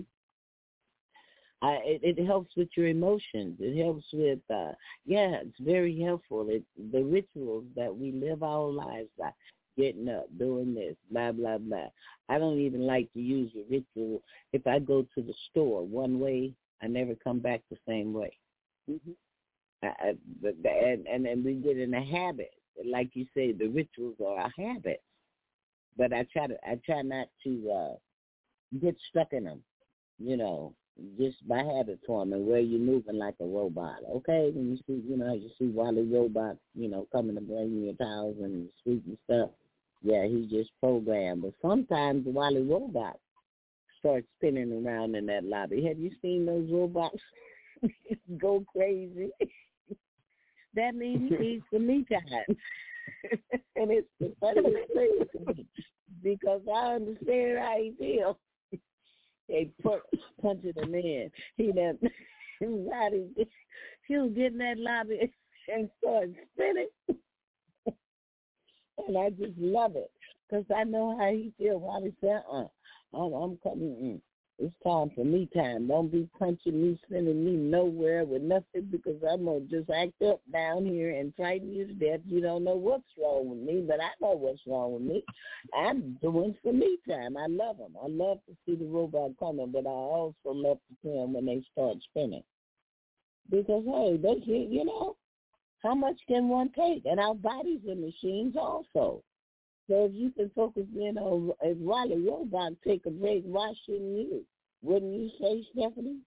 It helps with your emotions. It helps with, it's very helpful. The rituals that we live our lives by, getting up, doing this, blah, blah, blah. I don't even like to use a ritual. If I go to the store one way, I never come back the same way. Mm-hmm. And we get in a habit. Like you say, the rituals are a habit. But I try not to get stuck in them, just by habit forming, where you're moving like a robot. Okay, when you see, you see Wally Robot, coming to bring you your towels and sweet and stuff. Yeah, he's just programmed. But sometimes the Wally Robot starts spinning around in that lobby. Have you seen those robots go crazy? That means he needs some me time. And it's the funniest thing to me, because I understand how he feels. They punching him in. He'll get in that lobby and start spinning. And I just love it, because I know how he feels while he said, I'm coming in. It's time for me time. Don't be punching me, sending me nowhere with nothing, because I'm going to just act up down here and frighten you to death. You don't know what's wrong with me, but I know what's wrong with me. I'm doing for me time. I love them. I love to see the robot coming, but I also love to see them when they start spinning. Because, hey, they, how much can one take? And our bodies are machines also. So if you can focus in on a Wally Robot, take a break, why shouldn't you? Wouldn't you say, Stephanie?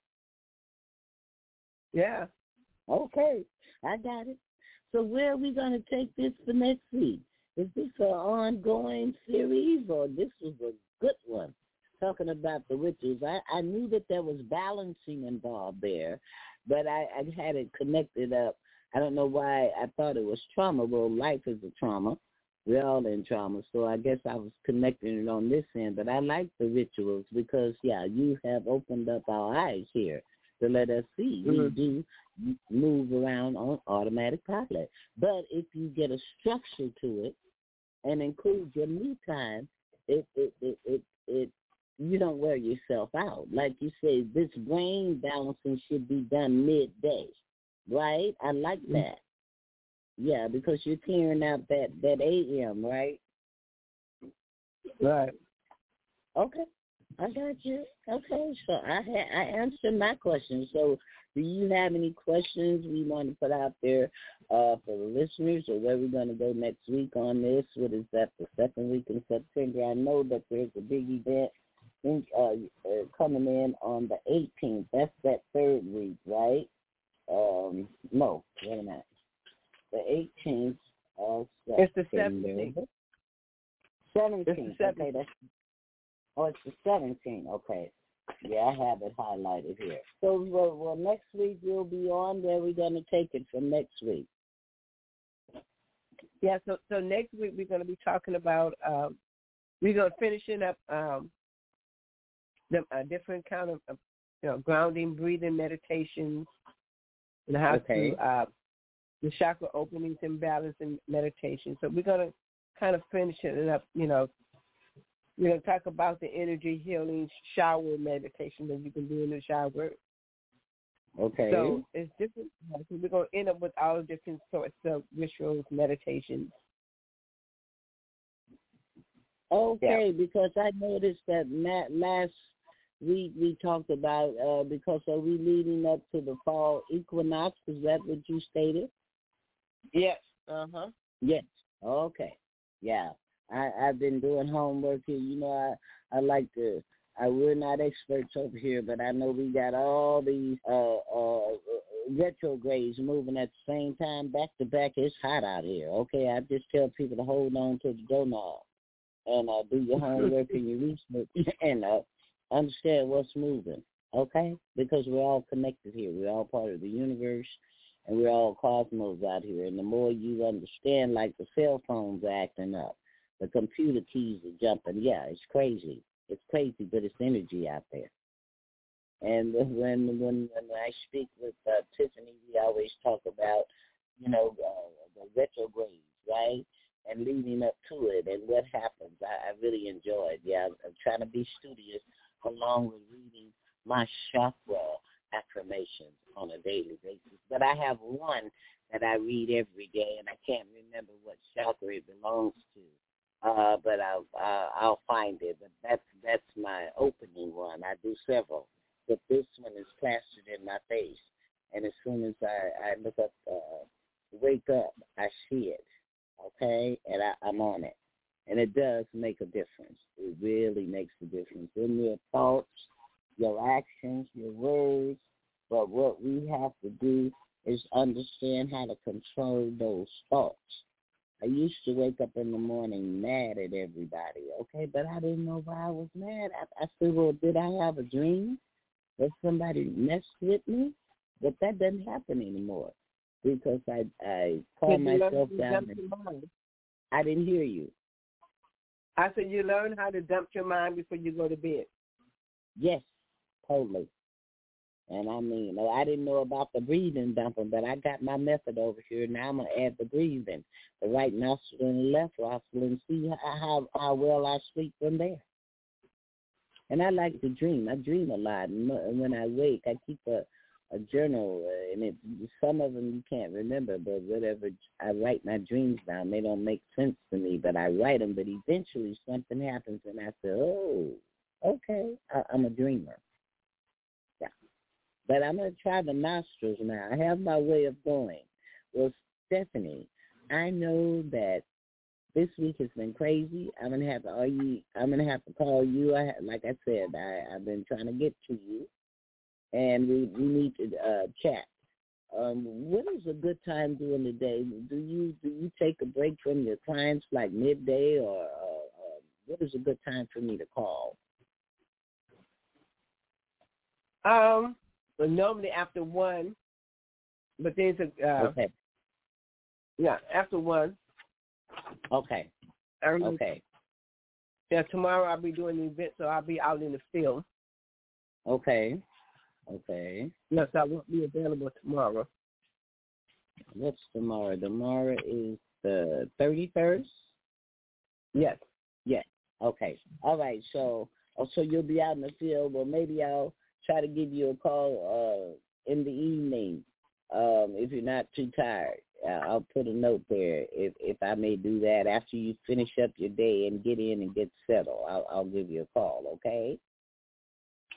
Yeah. Okay, I got it. So where are we going to take this for next week? Is this an ongoing series, or this was a good one, talking about the rituals? I knew that there was balancing involved there, but I had it connected up. I don't know why I thought it was trauma. Well, life is a trauma. We're all in trauma, so I guess I was connecting it on this end. But I like the rituals because, you have opened up our eyes here to let us see. Mm-hmm. We do move around on automatic pilot. But if you get a structure to it and include your me time, it you don't wear yourself out. Like you say, this brain balancing should be done midday, right? I like that. Yeah, because you're clearing out that AM, right? Right. Okay. I got you. Okay, so I answered my question. So do you have any questions we want to put out there for the listeners, or where we're going to go next week on this? What is that, the second week in September? I know that there's a big event coming in on the 18th. That's that third week, right? No, wait a minute. The 18th of September. It's the 17th. 17th. It's the 17th. Okay, it's the 17th. Okay. Yeah, I have it highlighted here. So, well, next week we'll be on. Where we're going to take it from next week? Yeah, so next week we're going to be talking about, we're going to finishing up the different kind of, grounding, breathing meditations, and how to, the chakra openings and balancing meditation. So we're going to kind of finish it up, we're going to talk about the energy healing shower meditation that you can do in the shower. Okay. So it's different. So we're going to end up with all different sorts of rituals, meditations. Okay, Yeah. Because I noticed that last week we talked about, because are we leading up to the fall equinox? Is that what you stated? Yes. Uh-huh. Yes. Okay. Yeah. I've been doing homework here. I like to, we're not experts over here, but I know we got all these retrogrades moving at the same time, back to back. It's hot out here. Okay, I just tell people to hold on to the doorknob and do your homework and your research and understand what's moving. Okay, because we're all connected here. We're all part of the universe, and we're all cosmos out here. And the more you understand, like the cell phones are acting up, the computer keys are jumping. Yeah, it's crazy. It's crazy, but it's energy out there. And when I speak with Tiffany, we always talk about, the retrogrades, right? And leading up to it and what happens. I really enjoy it. Yeah, I'm trying to be studious along with reading my chakra affirmations on a daily basis. But I have one that I read every day, and I can't remember what chakra it belongs to. But I'll find it. But that's my opening one. I do several, but this one is plastered in my face. And as soon as I look up, wake up, I see it. Okay, and I'm on it, and it does make a difference. It really makes a difference in your thoughts, your actions, your words. But what we have to do is understand how to control those thoughts. I used to wake up in the morning mad at everybody, okay, but I didn't know why I was mad. I said, well, did I have a dream that somebody messed with me? But that doesn't happen anymore because I calm myself down. I didn't hear you. I said you learn how to dump your mind before you go to bed. Yes, totally. And I didn't know about the breathing dumping, but I got my method over here. Now I'm going to add the breathing, the right nostril and the left nostril, and see how well I sleep from there. And I like to dream. I dream a lot. And when I wake, I keep a journal, and some of them you can't remember, but whatever, I write my dreams down. They don't make sense to me, but I write them. But eventually something happens, and I say, oh, okay, I'm a dreamer. But I'm going to try the nostrils now. I have my way of going. Well, Stephanie, I know that this week has been crazy. I'm going to have to call you. Like I said, I've been trying to get to you, and we need to chat. What is a good time during the day? Do you take a break from your clients like midday, or what is a good time for me to call? Well, normally after 1, but there's okay. Yeah, after 1. Okay. Okay. Yeah, tomorrow I'll be doing the event, so I'll be out in the field. Okay. Okay. Yes, I won't be available tomorrow. What's tomorrow? Tomorrow is the 31st? Yes. Yes. Okay. All right. So you'll be out in the field. Well, maybe I'll try to give you a call in the evening if you're not too tired. I'll put a note there if I may do that after you finish up your day and get in and get settled. I'll give you a call, okay?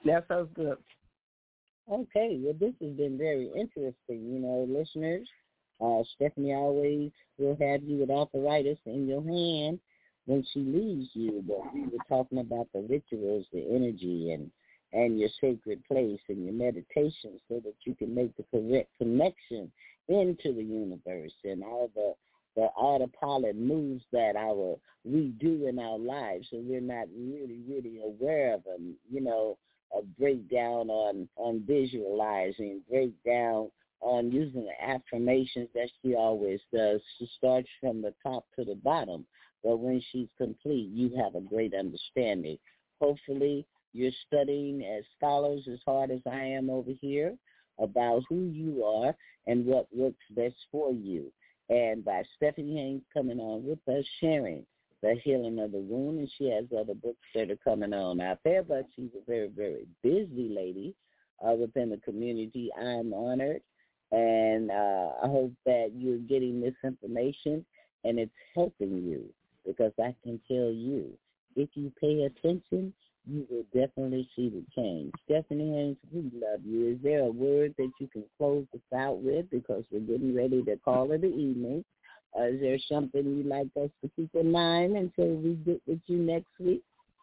That sounds good. Okay, well, this has been very interesting, listeners. Stephanie always will have you with arthritis in your hand when she leaves you, but we were talking about the rituals, the energy, and your sacred place and your meditation so that you can make the correct connection into the universe and all the autopilot moves that we do in our lives, so we're not really aware of them, a breakdown on visualizing, breakdown on using the affirmations that she always does. She starts from the top to the bottom, but when she's complete, you have a great understanding. Hopefully, you're studying as scholars as hard as I am over here about who you are and what works best for you. And by Stephanie Haynes coming on with us, sharing the healing of the wound, and she has other books that are coming on out there, but she's a very, very busy lady within the community. I'm honored, and I hope that you're getting this information and it's helping you, because I can tell you, if you pay attention, you will definitely see the change. Stephanie Haynes, we love you. Is there a word that you can close us out with, because we're getting ready to call it the evening? Is there something you'd like us to keep in mind until we get with you next week?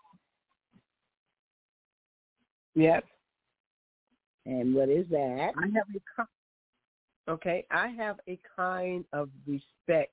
Yes. And what is that? I have a kind of respect,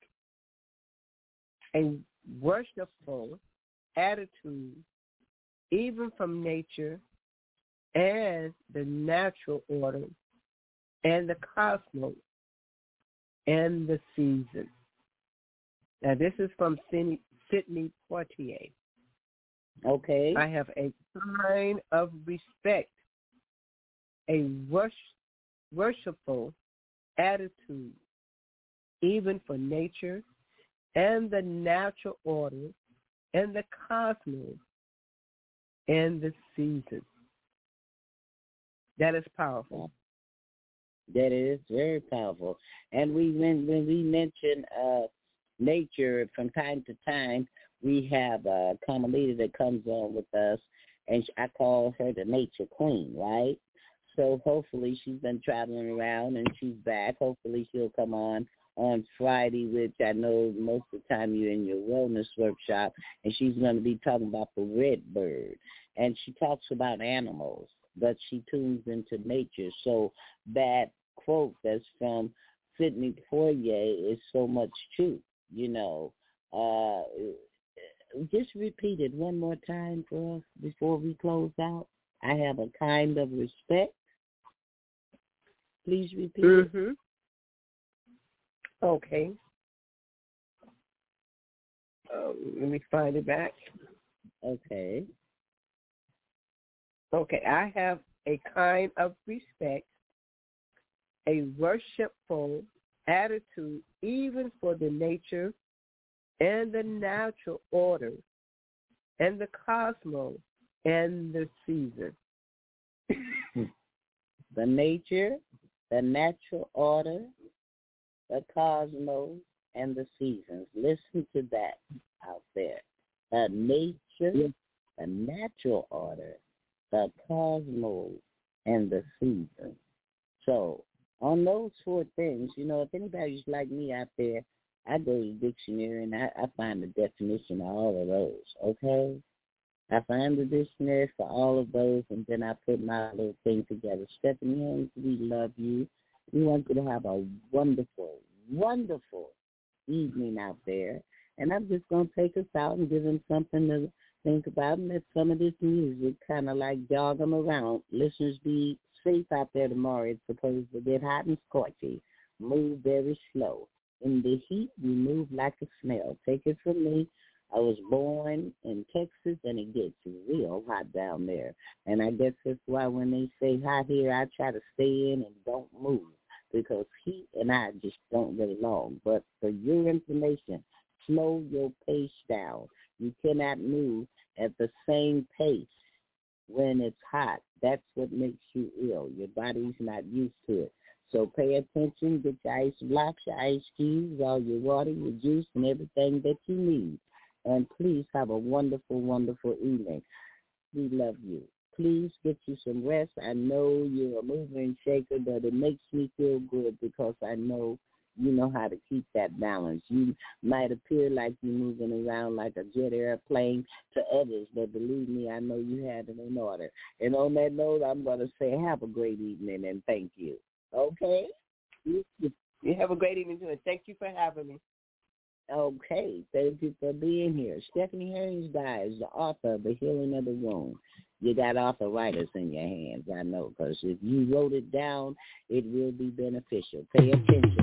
a worshipful attitude, even from nature and the natural order and the cosmos and the season. Now, this is from Sidney Poitier. Okay. I have a kind of respect, a worshipful attitude, even for nature and the natural order and the cosmos and the season. That is powerful. That is very powerful. And when we mention nature from time to time, we have Carmelita that comes on with us, and I call her the nature queen, right? So hopefully she's been traveling around and she's back. Hopefully she'll come on Friday, which I know most of the time you're in your wellness workshop, and she's going to be talking about the red bird. And she talks about animals, but she tunes into nature. So that quote that's from Sidney Poitier is so much true, Just repeat it one more time for us before we close out. I have a kind of respect. Please repeat it. Okay. Let me find it back. Okay. Okay, I have a kind of respect, a worshipful attitude, even for the nature and the natural order and the cosmos and the season. The nature, the natural order, the cosmos, and the seasons. Listen to that out there. The nature, the natural order, the cosmos, and the seasons. So on those four things, if anybody's like me out there, I go to the dictionary and I find the definition of all of those, okay? I find the dictionary for all of those, and then I put my little thing together. Stephanie Haynes, we love you. We want you to have a wonderful, wonderful evening out there. And I'm just going to take us out and give them something to think about, and let some of this music kind of like jog them around. Listeners, be safe out there tomorrow. It's supposed to get hot and scorchy. Move very slow. In the heat, we move like a snail. Take it from me. I was born in Texas, and it gets real hot down there. And I guess that's why when they say hot here, I try to stay in and don't move, because heat and I just don't get along. But for your information, slow your pace down. You cannot move at the same pace when it's hot. That's what makes you ill. Your body's not used to it. So pay attention. Get your ice blocks, your ice cubes, all your water, your juice, and everything that you need. And please have a wonderful, wonderful evening. We love you. please get you some rest. I know you're a mover and shaker, but it makes me feel good because I know you know how to keep that balance. You might appear like you're moving around like a jet airplane to others, but believe me, I know you have it in order. And on that note, I'm going to say have a great evening and thank you. Okay? You have a great evening, too, and thank you for having me. Okay, thank you for being here. Stephanie Haynes Dye is the author of The Healing of the Wound. You got arthritis in your hands, I know, because if you wrote it down, it will be beneficial. Pay attention.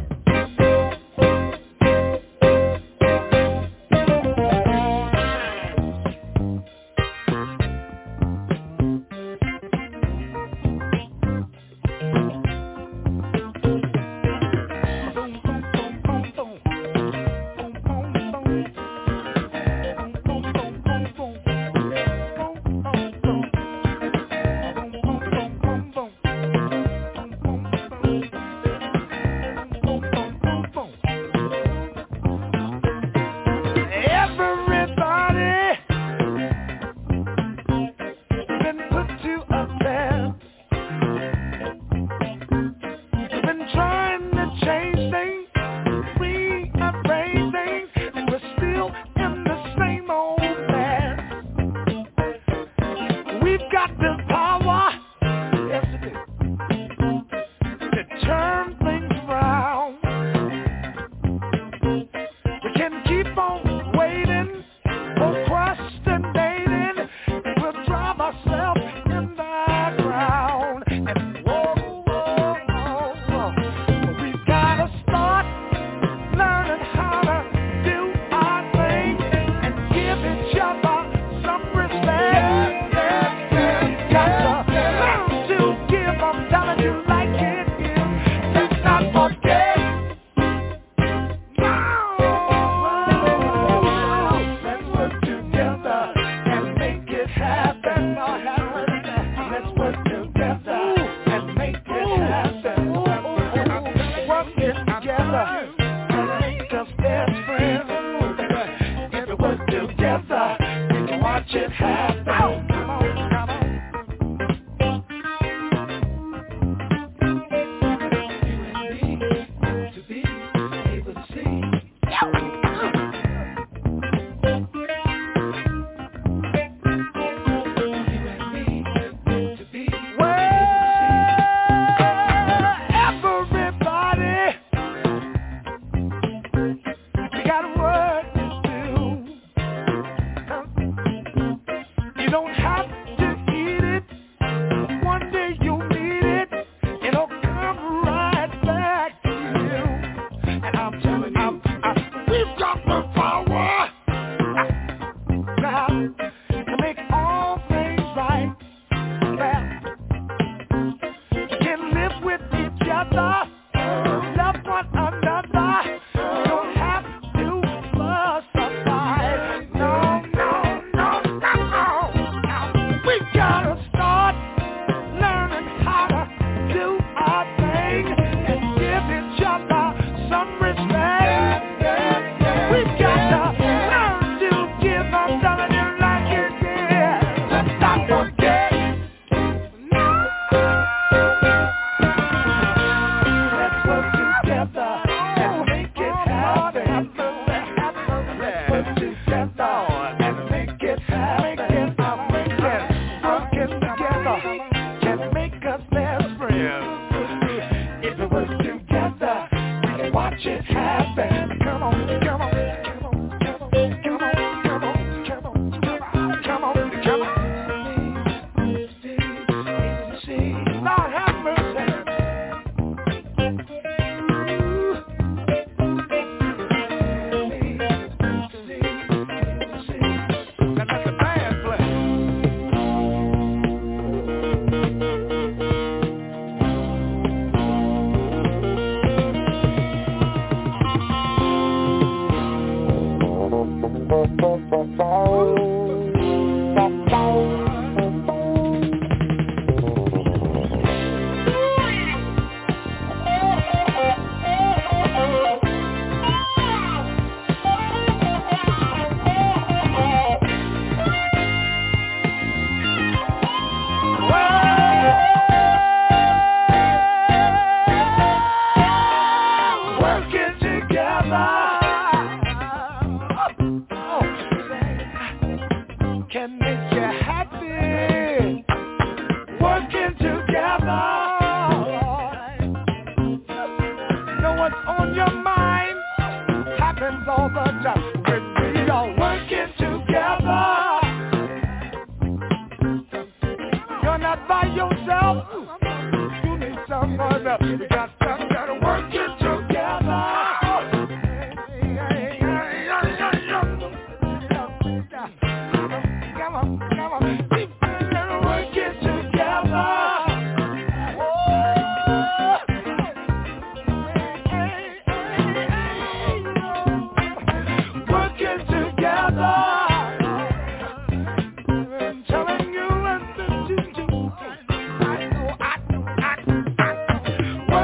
friends all the time. When we are working together, you're not by yourself. You need someone else. We got to work it together. Come on. Work it together. Working together. I'm telling you what to do. I know.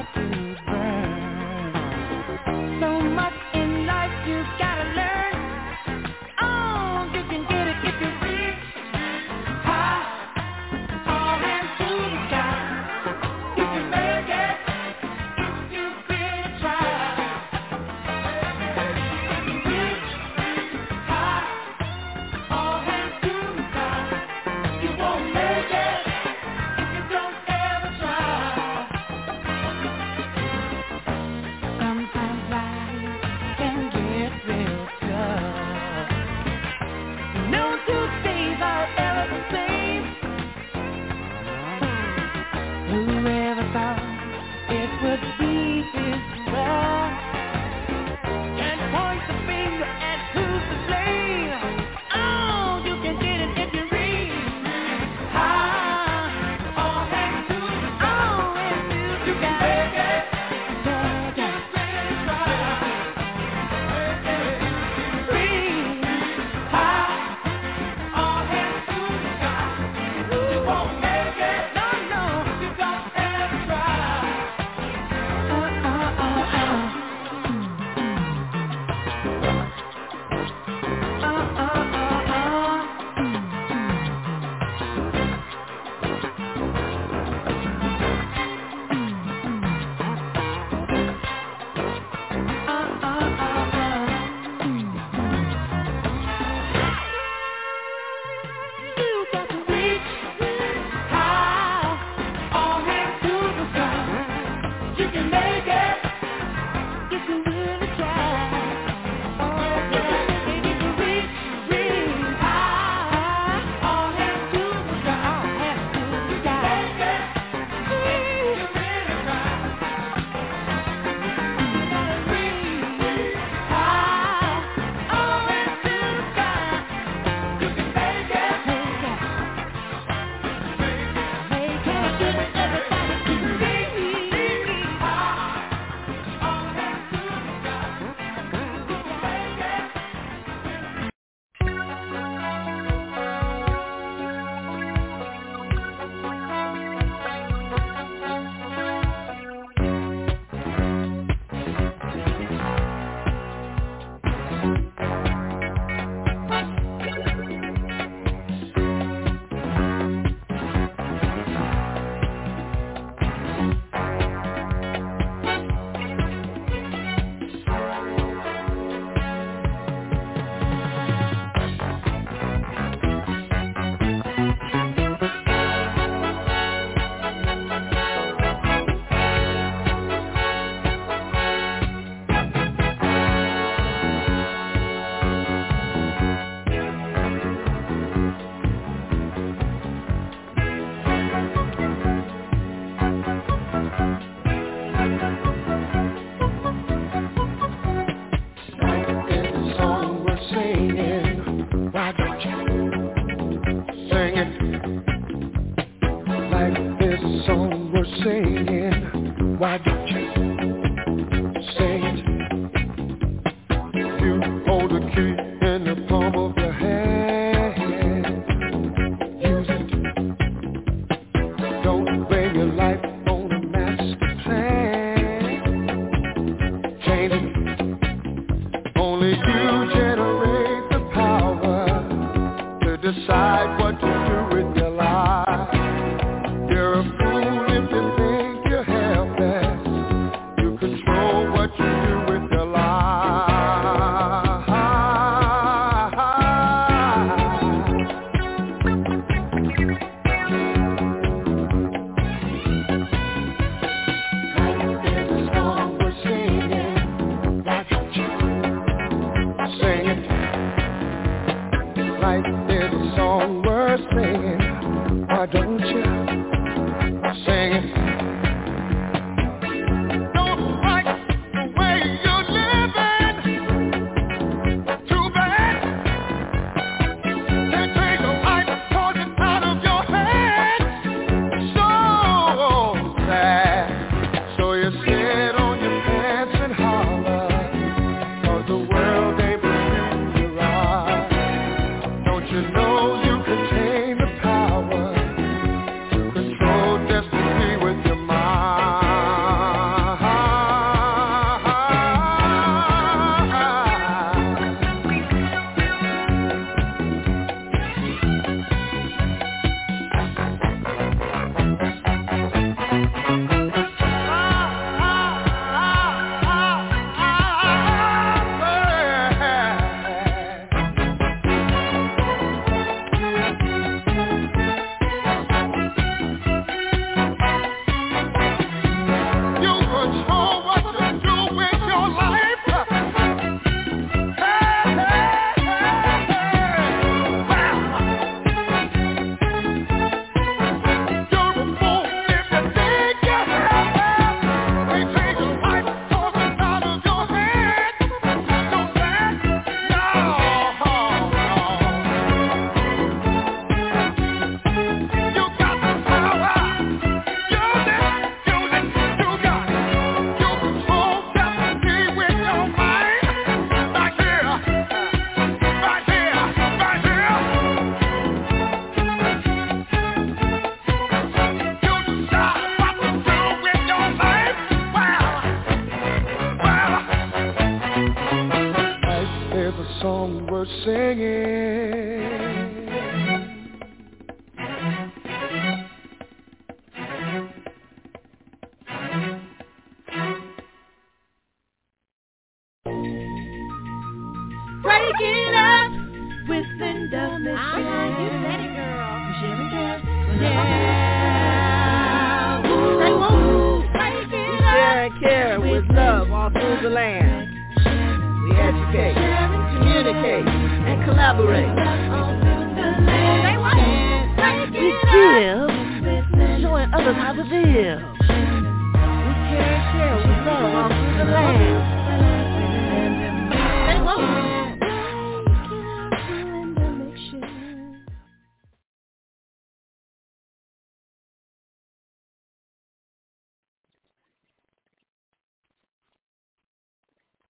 Why don't you say it? You hold the key in the palm of your hand. Use it. Don't blame your life on a master plan. Change it. Only you generate the power to decide what to do with your life. You're a fool if you think you're helpless. singing. Breaking up with Linda Mitchell. You said it, girl. Yeah. Say woo. Breaking Share and care with love all through the land. We educate, communicate, and collaborate. Say what? We give, showing others how to live.